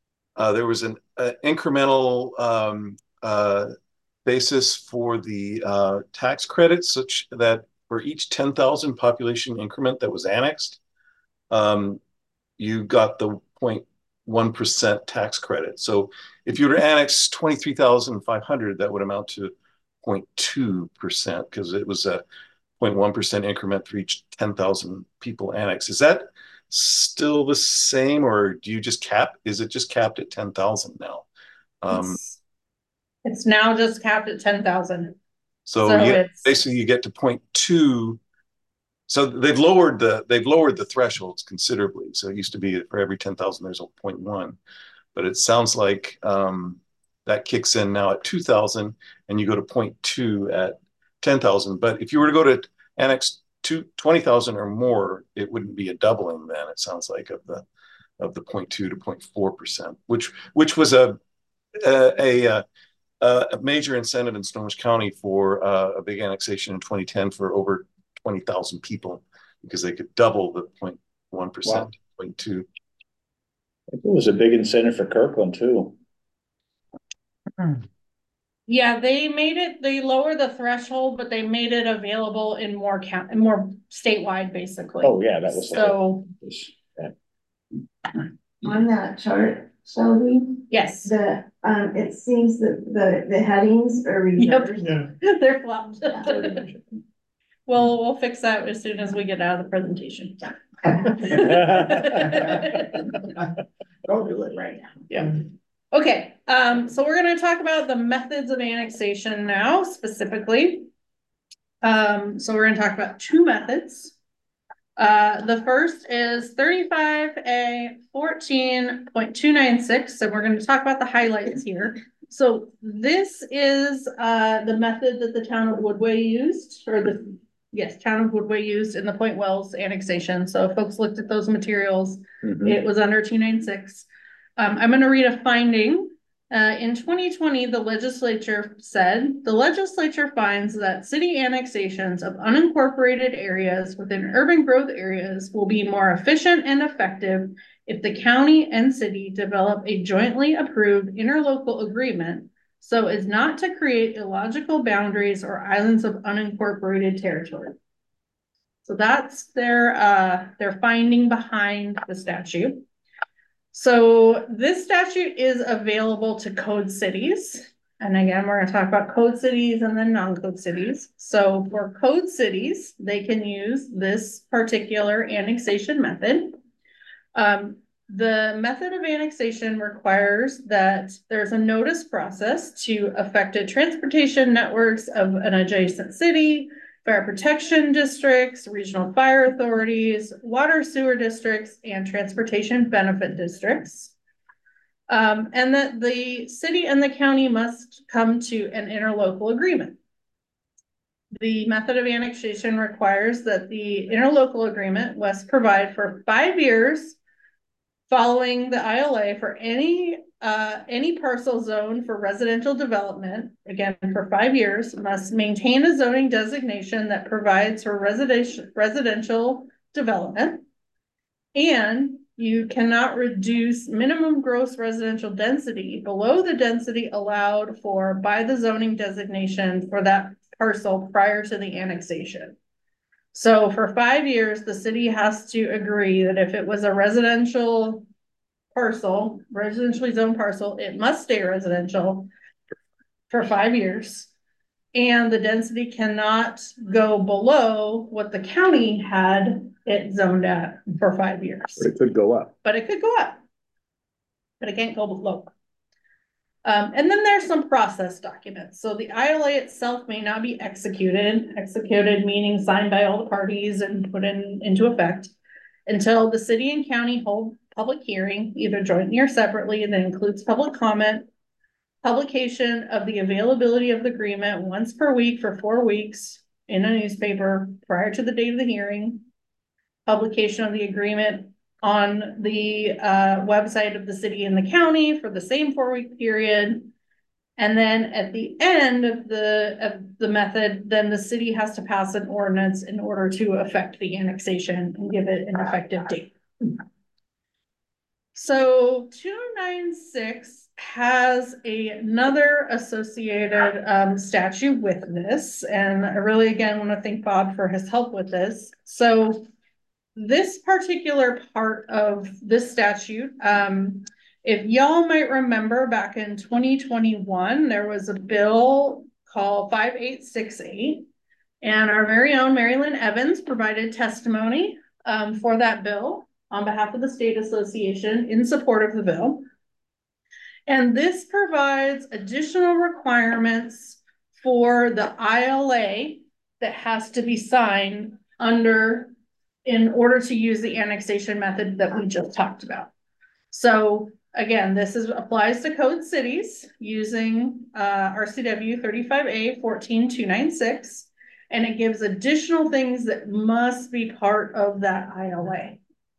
incremental basis for the tax credits, such that for each 10,000 population increment that was annexed, you got the 0.1% tax credit. So if you were to annex 23,500, that would amount to 0.2% because it was a 0.1% increment for each 10,000 people annexed. Is that still the same, or do you just cap? Is it just capped at 10,000 now? it's now just capped at 10,000. So basically you get to 0.2. So they've lowered the thresholds considerably. So it used to be for every 10,000 there's a 0.1, but it sounds like that kicks in now at 2,000, and you go to 0.2 at 10,000. But if you were to go to annex 20,000 or more, it wouldn't be a doubling then. It sounds like of the 0.2 to 0.4%, which was a major incentive in Snohomish County for a big annexation in 2010 for over 20,000 people, because they could double the 0.1%, wow. 0.2. It was a big incentive for Kirkland too. Yeah, they lowered the threshold, but they made it available in more statewide, basically. Oh, yeah, that was so. On that chart, Shelby, Yes. It seems that the headings are reversed. Yep. They're flopped. We'll fix that as soon as we get out of the presentation. Don't do it right now. Yeah. Okay, so we're gonna talk about the methods of annexation now specifically. So we're gonna talk about 2 methods. The first is 35A 14.296, and we're going to talk about the highlights here. So this is the method that the town of Woodway used, or town of Woodway used in the Point Wells annexation. So if folks looked at those materials, it was under 296. I'm going to read a finding. In 2020, the legislature said, the legislature finds that city annexations of unincorporated areas within urban growth areas will be more efficient and effective if the county and city develop a jointly approved interlocal agreement so as not to create illogical boundaries or islands of unincorporated territory. So that's their finding behind the statute. So this statute is available to code cities. And again, we're going to talk about code cities and then non-code cities. So for code cities, they can use this particular annexation method. The method of annexation requires that there's a notice process to affected transportation networks of an adjacent city, fire protection districts, regional fire authorities, water sewer districts, and transportation benefit districts. And that the city and the county must come to an interlocal agreement. the method of annexation requires that the interlocal agreement must provide for 5 years following the ILA for any parcel zone for residential development, again, for 5 years, must maintain a zoning designation that provides for residential development. And you cannot reduce minimum gross residential density below the density allowed for by the zoning designation for that parcel prior to the annexation. So for 5 years, the city has to agree that if it was a residential parcel, residentially zoned parcel, it must stay residential for 5 years. And the density cannot go below what the county had it zoned at for 5 years. But it could go up. But it could go up. But it can't go below. And then there's some process documents. So the ILA itself may not be executed meaning signed by all the parties and put into effect until the city and county hold public hearing, either jointly or separately, and that includes public comment, publication of the availability of the agreement once per week for 4 weeks in a newspaper prior to the date of the hearing, publication of the agreement on the website of the city and the county for the same 4-week period. And then at the end of the method, then the city has to pass an ordinance in order to affect the annexation and give it an effective date. So 296 has another associated statute with this. And I really, again, want to thank Bob for his help with this. So this particular part of this statute, if y'all might remember back in 2021, there was a bill called 5868, and our very own Mary Lynn Evans provided testimony for that bill on behalf of the state association in support of the bill. And this provides additional requirements for the ILA that has to be signed in order to use the annexation method that we just talked about. So again, this applies to code cities using RCW 35A 14296, and it gives additional things that must be part of that ILA.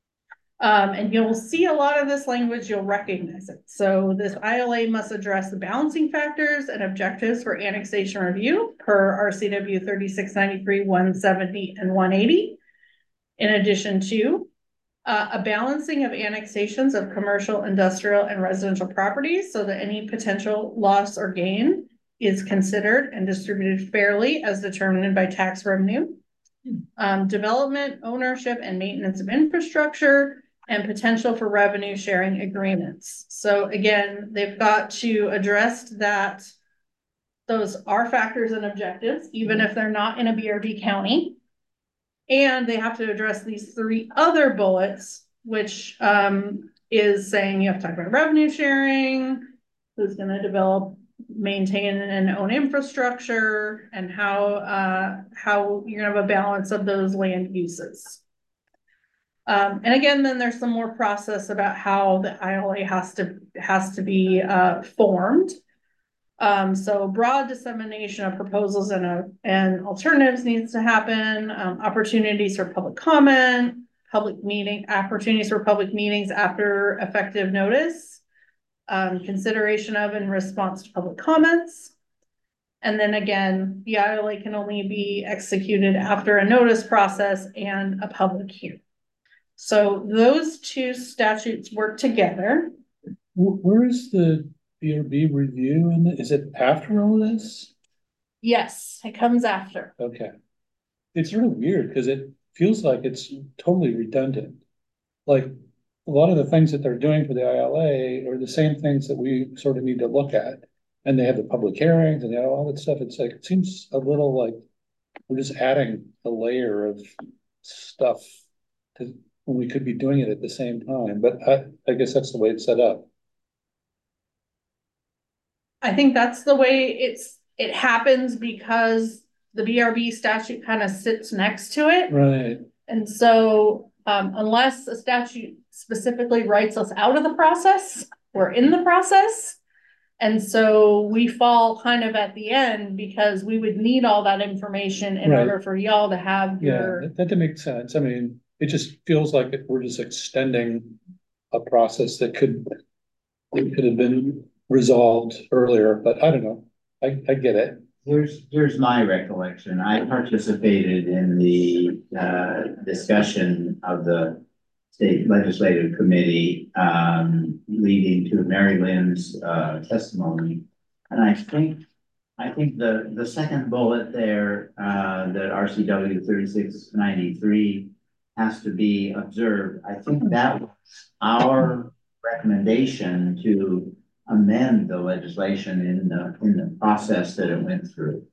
And you'll see a lot of this language, you'll recognize it. So this ILA must address the balancing factors and objectives for annexation review per RCW 3693, 170, and 180. In addition to a balancing of annexations of commercial, industrial, and residential properties so that any potential loss or gain is considered and distributed fairly as determined by tax revenue. Development, ownership, and maintenance of infrastructure, and potential for revenue sharing agreements. So again, they've got to address that those are factors and objectives, even if they're not in a BRD county. And they have to address these 3 other bullets, which is saying you have to talk about revenue sharing, who's going to develop, maintain, and own infrastructure, and how you're going to have a balance of those land uses. And again, then there's some more process about how the ILA has to be formed. So broad dissemination of proposals and alternatives needs to happen. Opportunities for public comment, opportunities for public meetings after effective notice, consideration of and response to public comments. And then again, the ILA can only be executed after a notice process and a public hearing. So those 2 statutes work together. Where is the BRB review? And is it after all this? Yes, it comes after. Okay. It's sort of weird because it feels like it's totally redundant. Like a lot of the things that they're doing for the ILA are the same things that we sort of need to look at. And they have the public hearings and all that stuff. It's like, it seems a little like we're just adding a layer of stuff to when we could be doing it at the same time. But I guess that's the way it's set up. I think that's the way it happens because the BRB statute kind of sits next to it. Right. And so unless a statute specifically writes us out of the process, we're in the process. And so we fall kind of at the end because we would need all that information in Right. order for y'all to have Yeah, your, that makes sense. I mean, it just feels like we're just extending a process that could have been resolved earlier, but I don't know. I get it. Here's my recollection. I participated in the discussion of the state legislative committee leading to Mary Lynn's testimony. And I think the second bullet there that RCW 3693 has to be observed. I think that was our recommendation to amend the legislation in the process that it went through.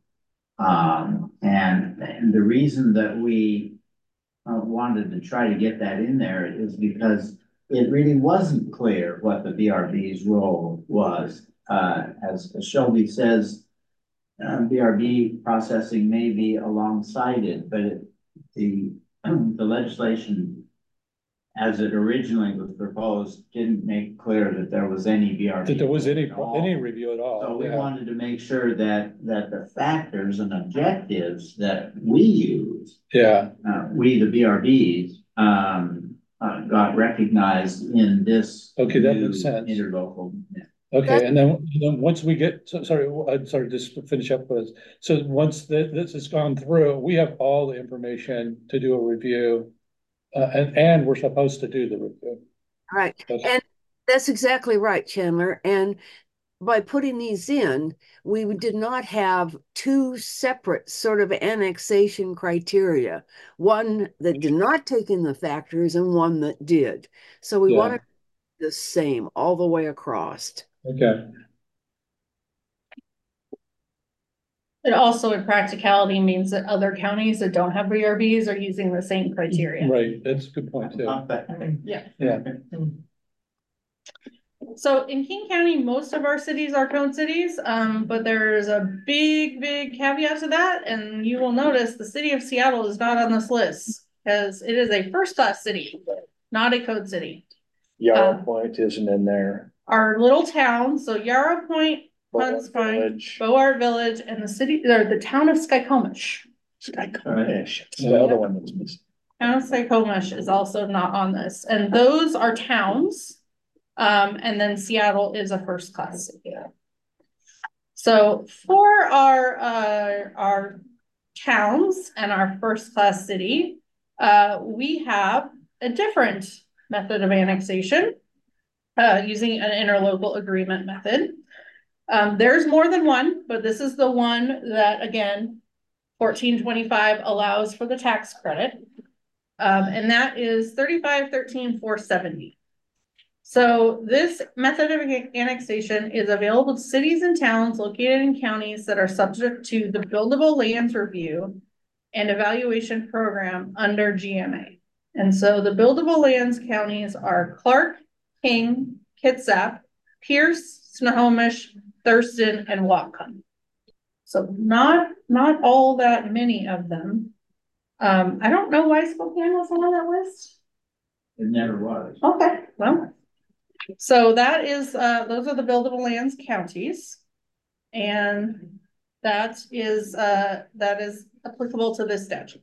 And the reason that we wanted to try to get that in there is because it really wasn't clear what the BRB's role was. As Shelby says, BRB processing may be alongside it, but the legislation as it originally was proposed didn't make clear that there was any BRB. That there was any review at all. So we wanted to make sure that the factors and objectives that we use, we the BRBs, got recognized in this. Okay, that makes sense. Interlocal. Okay, and then once we get, sorry, just to finish up with, so once this has gone through, we have all the information to do a review, and we're supposed to do the review. Right, and that's exactly right, Chandler. And by putting these in, we did not have two separate sort of annexation criteria, one that did not take in the factors and one that did. So we wanted the same all the way across. Okay. it also in practicality means that other counties that don't have BRBs are using the same criteria. Right, that's a good point too. Yeah. Yeah. So in King County, most of our cities are code cities, but there's a big caveat to that. And you will notice the city of Seattle is not on this list because it is a first class city, not a code city. Yarrow Point isn't in there. Our little town, so Yarrow Point, Hunts Point, Beauart Village, and the city, or the town of Skykomish. Skykomish, it's the other one that's missing. Town of Skykomish is also not on this, and those are towns. And then Seattle is a first class city. So for our towns and our first class city, we have a different method of annexation using an interlocal agreement method. There's more than one, but this is the one that, again, 1425 allows for the tax credit. And that is 3513-470. So this method of annexation is available to cities and towns located in counties that are subject to the Buildable Lands Review and Evaluation Program under GMA. And so the Buildable Lands counties are Clark, King, Kitsap, Pierce, Snohomish, Thurston, and Whatcom. So not all that many of them. I don't know why Spokane was on that list. It never was. Okay, well. So that is, those are the buildable lands counties. And that is applicable to this statute.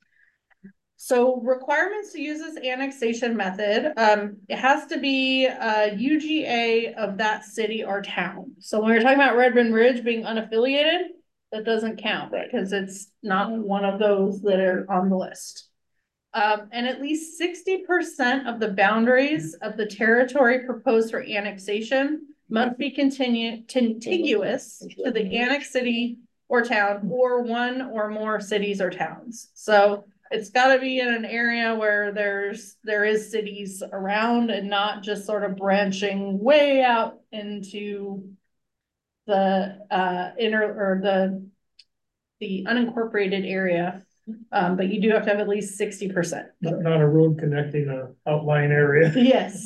So requirements to use this annexation method, it has to be a UGA of that city or town. So when we're talking about Redmond Ridge being unaffiliated, that doesn't count because it's not one of those that are on the list. And at least 60% of the boundaries of the territory proposed for annexation must be contiguous to the annexed city or town or one or more cities or towns. So it's got to be in an area where there is cities around and not just sort of branching way out into the the unincorporated area. But you do have to have at least 60%. Not a road connecting an outlying area. Yes.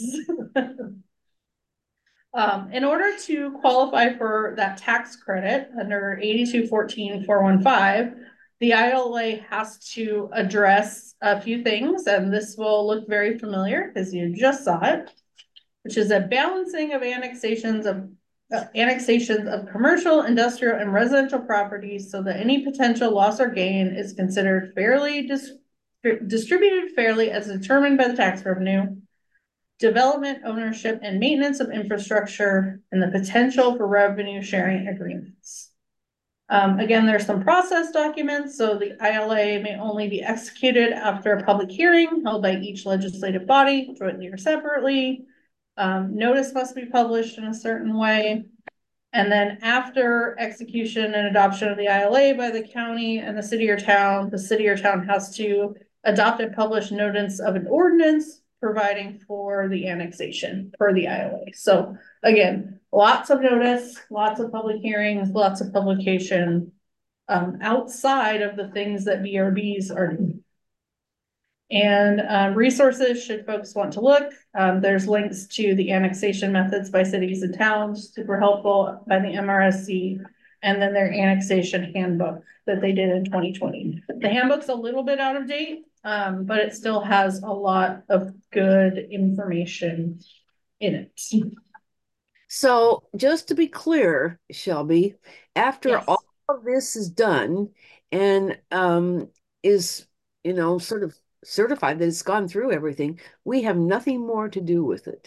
In order to qualify for that tax credit under 8214-415, the ILA has to address a few things, and this will look very familiar because you just saw it, which is a balancing of annexations of annexations of commercial, industrial, and residential properties so that any potential loss or gain is considered fairly distributed fairly as determined by the tax revenue, development, ownership, and maintenance of infrastructure, and the potential for revenue sharing agreements. Again, there's some process documents, so the ILA may only be executed after a public hearing held by each legislative body, jointly or separately. Notice must be published in a certain way. And then after execution and adoption of the ILA by the county and the city or town has to adopt and publish notice of an ordinance providing for the annexation per the ILA. So again, lots of notice, lots of public hearings, lots of publication outside of the things that BRBs are doing. And resources, should folks want to look, there's links to the annexation methods by cities and towns, super helpful, by the MRSC, and then their annexation handbook that they did in 2020. The handbook's a little bit out of date, but it still has a lot of good information in it. So just to be clear, Shelby, after Yes. all of this is done and is, you know, sort of certified that it's gone through everything, we have nothing more to do with it.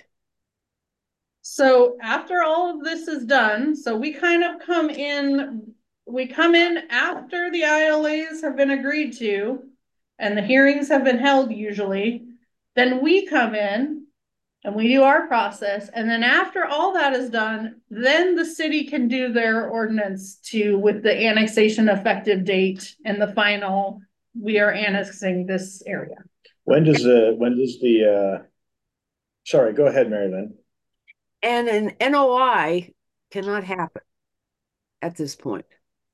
So after all of this is done, so we kind of come in after the ILAs have been agreed to and the hearings have been held usually, then we come in and we do our process. And then after all that is done, then the city can do their ordinance with the annexation effective date and the final, we are annexing this area. Sorry, go ahead, Mary Lynn. And an NOI cannot happen at this point.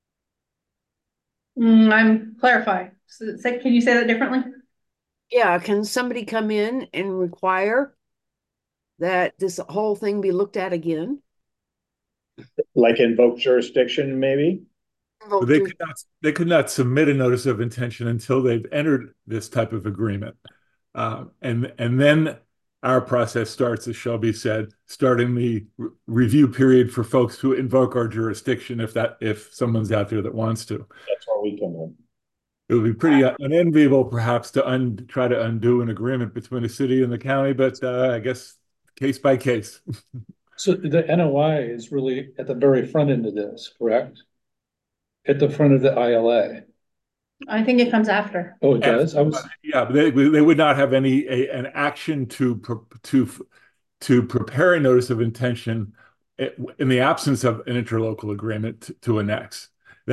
I'm clarifying. So can you say that differently? Yeah, can somebody come in and require that this whole thing be looked at again? Like invoke jurisdiction, maybe? But they could not submit a notice of intention until they've entered this type of agreement. And then our process starts, as Shelby said, starting the review period for folks who invoke our jurisdiction if someone's out there that wants to. That's where we come in. It would be pretty unenviable, perhaps, to try to undo an agreement between the city and the county, but I guess case by case. So the NOI is really at the very front end of this, correct? At the front of the ILA. I think it comes after. Oh, it does? Yeah, but they would not have an action to prepare a notice of intention in the absence of an interlocal agreement to annex.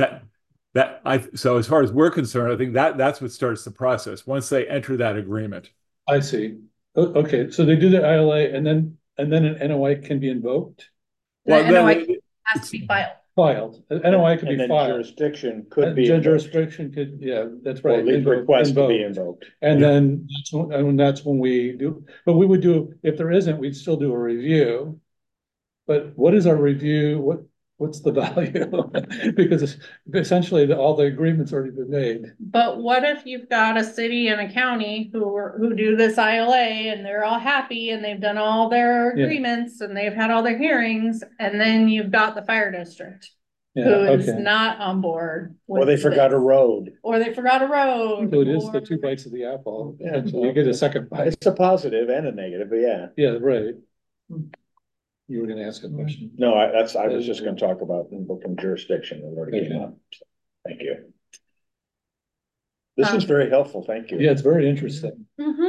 So as far as we're concerned, I think that's what starts the process once they enter that agreement. I see. Okay, so they do the ILA and then an NOI can be invoked? The NOI has to be filed. An NOI could be filed. Jurisdiction could be. Jurisdiction could, yeah, that's right. Or at least request to be invoked. And then that's when we do, but we would do, if there isn't, we'd still do a review. But what is our review? What's the value? Because essentially all the agreements already been made. But what if you've got a city and a county who do this ILA and they're all happy and they've done all their agreements and they've had all their hearings, and then you've got the fire district who is not on board. Or they forgot a road. So it is the two bites of the apple. Yeah, so you get a second bite. It's a positive and a negative, but yeah. Yeah, right. You were going to ask a question. No, I was just going to talk about invoking jurisdiction. That already came up. So, thank you. This is very helpful. Thank you. Yeah, it's very interesting.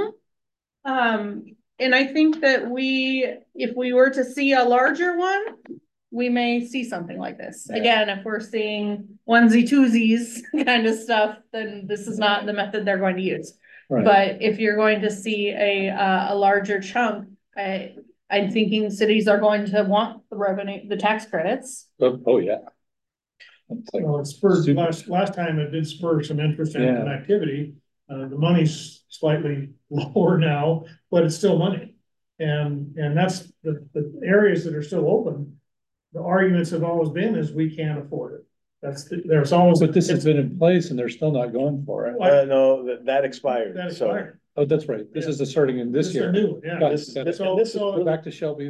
And I think that if we were to see a larger one, we may see something like this. Yeah. Again, if we're seeing onesie twosies kind of stuff, then this is not the method they're going to use. Right. But if you're going to see a larger chunk, I'm thinking cities are going to want the revenue, the tax credits. Oh yeah. Like, well, it spurred last time it did spur some interest and activity. The money's slightly lower now, but it's still money. And that's the areas that are still open. The arguments have always been is we can't afford it. There's always. But this has been in place and they're still not going for it. No, that expired. That expired. Oh, that's right. This is the starting in this year. New, yeah. This is back to Shelby's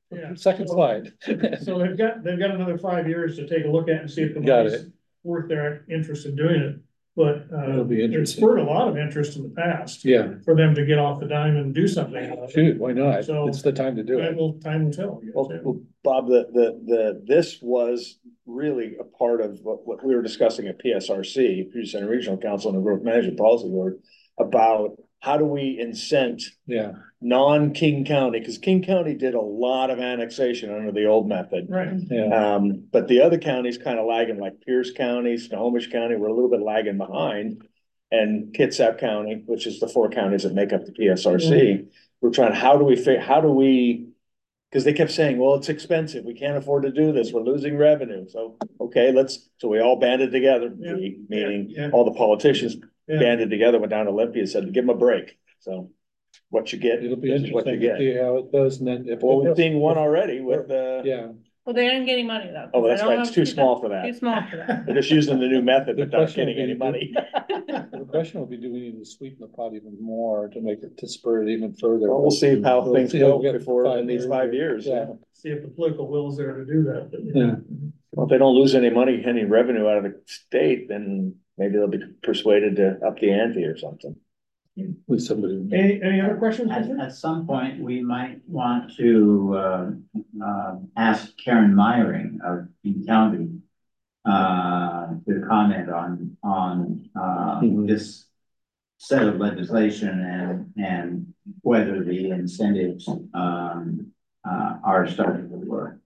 Yeah. Second slide. So they've got another 5 years to take a look at and see if the Got money's worth their interest in doing it. But It'll be it's interesting. spurred a lot of interest in the past. Yeah, For them to get off the dime and do something. about it. shoot, why not? So- It's the time to do it. Time will tell. I guess, Well, yeah. well, Bob, this was really a part of what we were discussing at PSRC, Puget Sound Regional Council and the Growth Management Policy Board, about how do we incent Yeah, non-King County, because King County did a lot of annexation under the old method. Right. yeah, But the other counties kind of lagging, like Pierce County, Snohomish County, were a little bit lagging behind. And Kitsap County, which is the 4 counties that make up the PSRC, we're trying, how do we, because they kept saying, well, it's expensive, we can't afford to do this, we're losing revenue, so, okay, so we all banded together, meaning Yeah. all the politicians Yeah. banded together, went down to Olympia and said, give them a break, so. What you get, it'll be this is what you interesting to get. see how it goes and then if. Well, we're seeing one already with Yeah, Well, they didn't get any money though. oh, that's They don't right, it's have- too small for Too that. small for that. They're just using the new method, but The not question getting will any be, money. the question will be, do we need to sweeten the pot even more to make it, to spur it even further? Well, we'll see how We'll things see how go we get before in these 5 years. Yeah, See if the political will is there to do that. But, Yeah. Well, if they don't lose any money, any revenue out of the state, then maybe they'll be persuaded to up the ante or something. with somebody. Any other questions? At some point, we might want to, ask Karen Meyering of King County, to comment on, Mhm. this set of legislation and whether the incentives, are starting to work.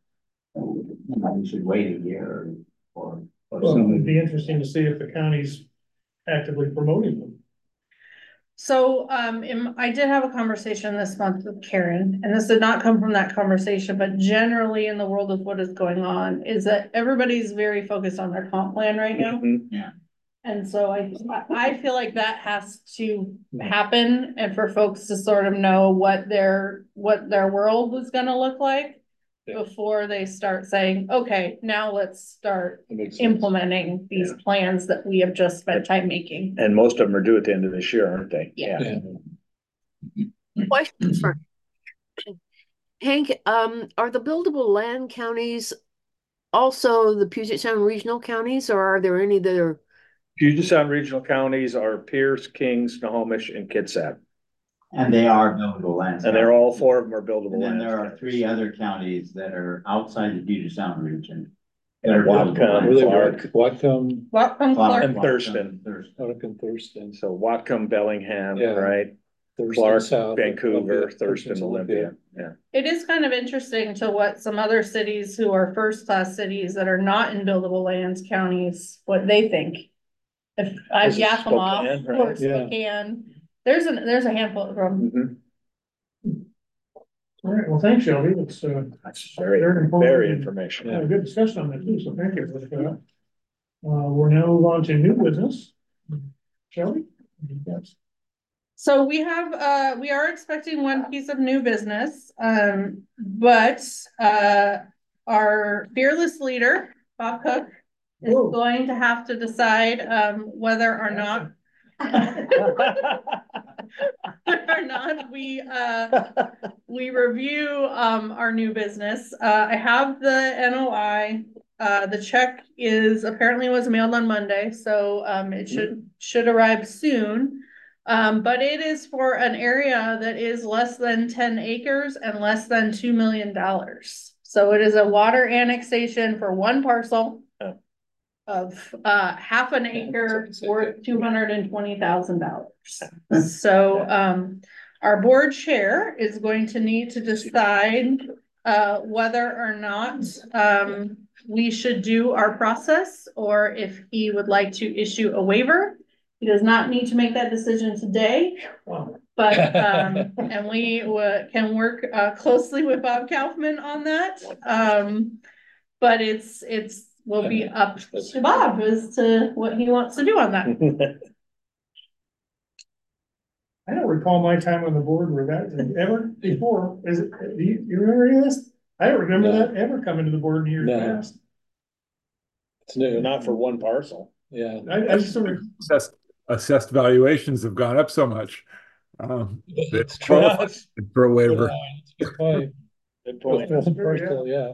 We should wait a year or Well, it'd something. be interesting to see if the county's actively promoting them. So, I did have a conversation this month with Karen, and this did not come from that conversation, but generally in the world of what is going on is that everybody's very focused on their comp plan right now. And so I feel like that has to happen and for folks to sort of know what their world is gonna look like. Yeah. Before they start saying, okay, now let's start That makes sense. implementing these plans that we have just spent time making. And most of them are due at the end of this year, aren't they? Yeah. Yeah. Question for Hank, are the buildable land counties also the Puget Sound regional counties, or are there any that are? Puget Sound regional counties are Pierce, King, Snohomish, and Kitsap. And they are buildable lands. And they're all 4 of them are buildable And then lands. there are 3 other counties that are outside the Puget Sound region. That are Whatcom, buildable Really, lands. Whatcom, Welcome, Clark, Clark. And Thurston. Whatcom, Thurston. So Whatcom, Bellingham, Yeah. right? Thurston Clark, South, Vancouver, Olympia, Thurston, Olympia, yeah. It is kind of interesting to what some other cities who are first-class cities that are not in buildable lands counties, what they think. If I This is Yakima Spokane, right? or Yeah. Spokane, there's a handful of them. Mhm. All right, well, thanks, Shelby. It's, That's very, Very important. very informational. had a good discussion on that too, so thank you for that. We're now move on to new business. Shelby? Yes. So we are expecting one piece of new business, but, our fearless leader, Bob Cook, is Whoa. going to have to decide, whether or not we review, our new business. I have the NOI. The check apparently was mailed on Monday, so, it should arrive soon. But it is for an area that is less than 10 acres and less than $2 million. So it is a water annexation for one parcel of half an acre worth $220,000. So our board chair is going to need to decide whether or not we should do our process or if he would like to issue a waiver. He does not need to make that decision today, but and we can work closely with Bob Kaufman on that. But will be up to Bob as to what he wants to do on that. I don't recall my time on the board where that ever before. Do you remember any of this? I don't remember that ever coming to the board in years No. past. It's new. Not for one parcel. Yeah. I just sort of, Assessed valuations have gone up so much. It's Qualify for a waiver. Good point. Good point. Parcel, yeah.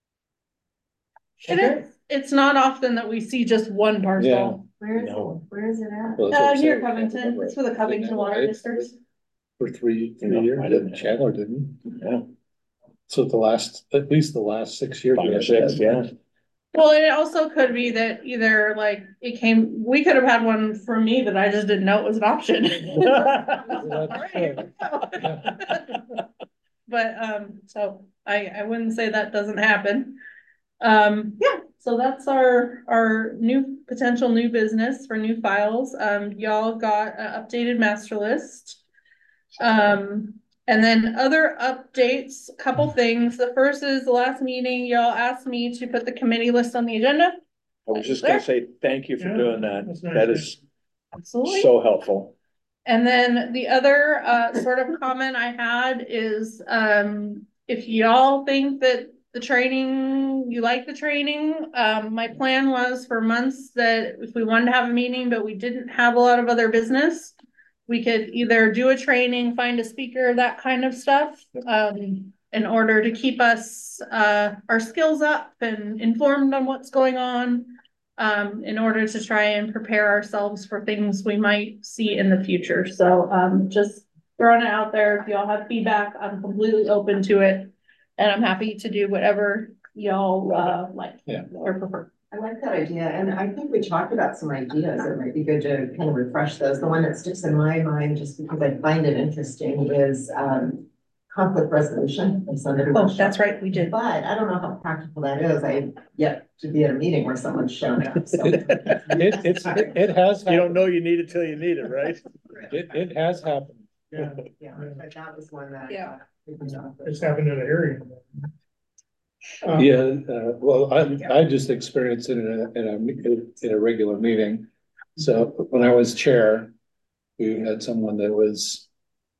And Okay. it's not often that we see just one parcel. Where is it, No. where is it at? Well, that's what I'm Near saying. Covington, it's for the Covington Water Right? District. For three No, years, I didn't. Chandler didn't. Yeah. So at least the last 6 years. 5 or 6, yeah. Well, it also could be that either like we could have had one for me that I just didn't know it was an option. But, so I wouldn't say that doesn't happen. Yeah, so that's our potential new business for new files. Y'all got an updated master list. And then other updates, couple things. The first is the last meeting, y'all asked me to put the committee list on the agenda. I was just gonna say, thank you for Yeah, doing that. that's nice. That is Absolutely. so helpful. And then the other sort of comment I had is if y'all think that you like the training, my plan was for months that if we wanted to have a meeting, but we didn't have a lot of other business, we could either do a training, find a speaker, that kind of stuff, in order to keep us our skills up and informed on what's going on. In order to try and prepare ourselves for things we might see in the future. So just throwing it out there. If y'all have feedback, I'm completely open to it. And I'm happy to do whatever y'all like or prefer. I like that idea, and I think we talked about some ideas. It might be good to kind of refresh those. The one that sticks in my mind, just because I find it interesting, is conflict resolution. Oh, that's right, we did. But I don't know how practical that is. I yet to be at a meeting where someone's shown up, so. It has. You don't know you need it till you need it, right? It has happened. Yeah, Yeah, but that was one that. Yeah. it's happened at a hearing. Well, I just experienced it in a regular meeting. So when I was chair, we had someone that was,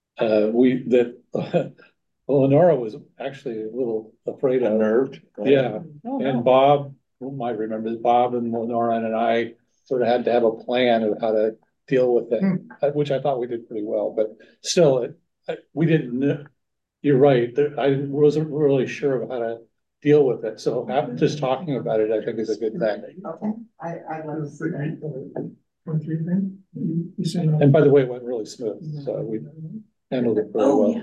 Lenora was actually a little afraid of. Unnerved. Yeah, Oh, and no. Bob, who might remember, Bob and Lenora and I sort of had to have a plan of how to deal with it, which I thought we did pretty well, but still, we didn't know. You're right, I wasn't really sure of how to deal with it, so just talking about it, I think is a good thing. Okay, I love to see that. And by the way, it went really smooth, so we handled it really well.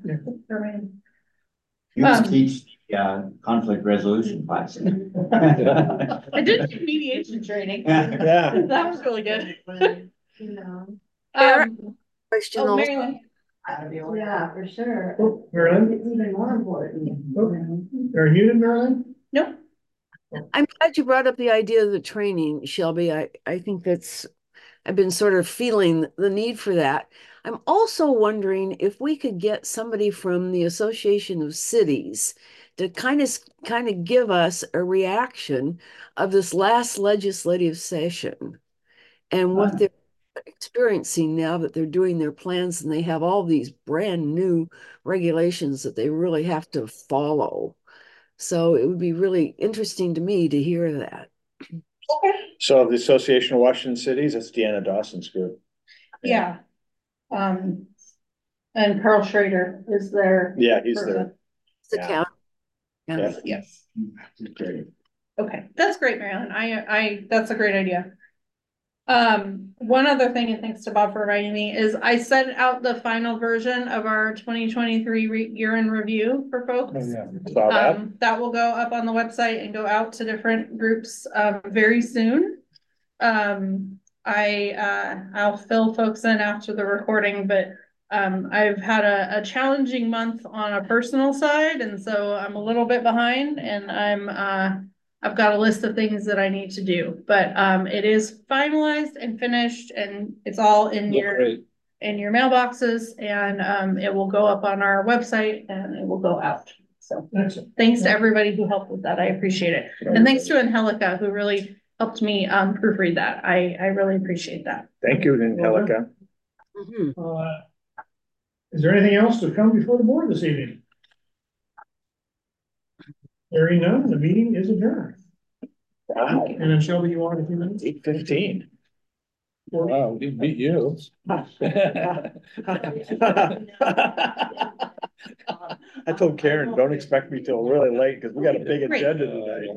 You can teach conflict resolution class. I did take mediation training. Yeah. That was really good. You know, Question Oh, also. Marilyn. yeah, for sure. Oh, Marilyn, It's even more important. are you in Marilyn? Nope. I'm glad you brought up the idea of the training, Shelby. I think I've been sort of feeling the need for that. I'm also wondering if we could get somebody from the Association of Cities to kind of give us a reaction of this last legislative session and what they're experiencing now that they're doing their plans and they have all these brand new regulations that they really have to follow. So it would be really interesting to me to hear that. So the Association of Washington Cities, that's Deanna Dawson's group. Yeah. And Carl Schrader is there. Yeah, he's there. It's the Yeah. county. Yeah. Yes. Great. Okay, that's great, Marilyn. That's a great idea. One other thing, and thanks to Bob for reminding me, is I sent out the final version of our 2023 year in review for folks. Saw that. That will go up on the website and go out to different groups very soon. I'll fill folks in after the recording, but I've had a challenging month on a personal side, and so I'm a little bit behind, and I've got a list of things that I need to do, but it is finalized and finished, and it's all in your mailboxes, and it will go up on our website, and it will go out. So thanks to everybody who helped with that. I appreciate it. And thanks to Angelica, who really helped me proofread that. I really appreciate that. Thank you, Angelica. Is there anything else to come before the board this evening? Hearing none, the meeting is adjourned. Wow. And then Shelby, you want a few minutes? 8:15. Wow, he beat you. I told Karen, don't expect me till really late, because we got a big agenda tonight.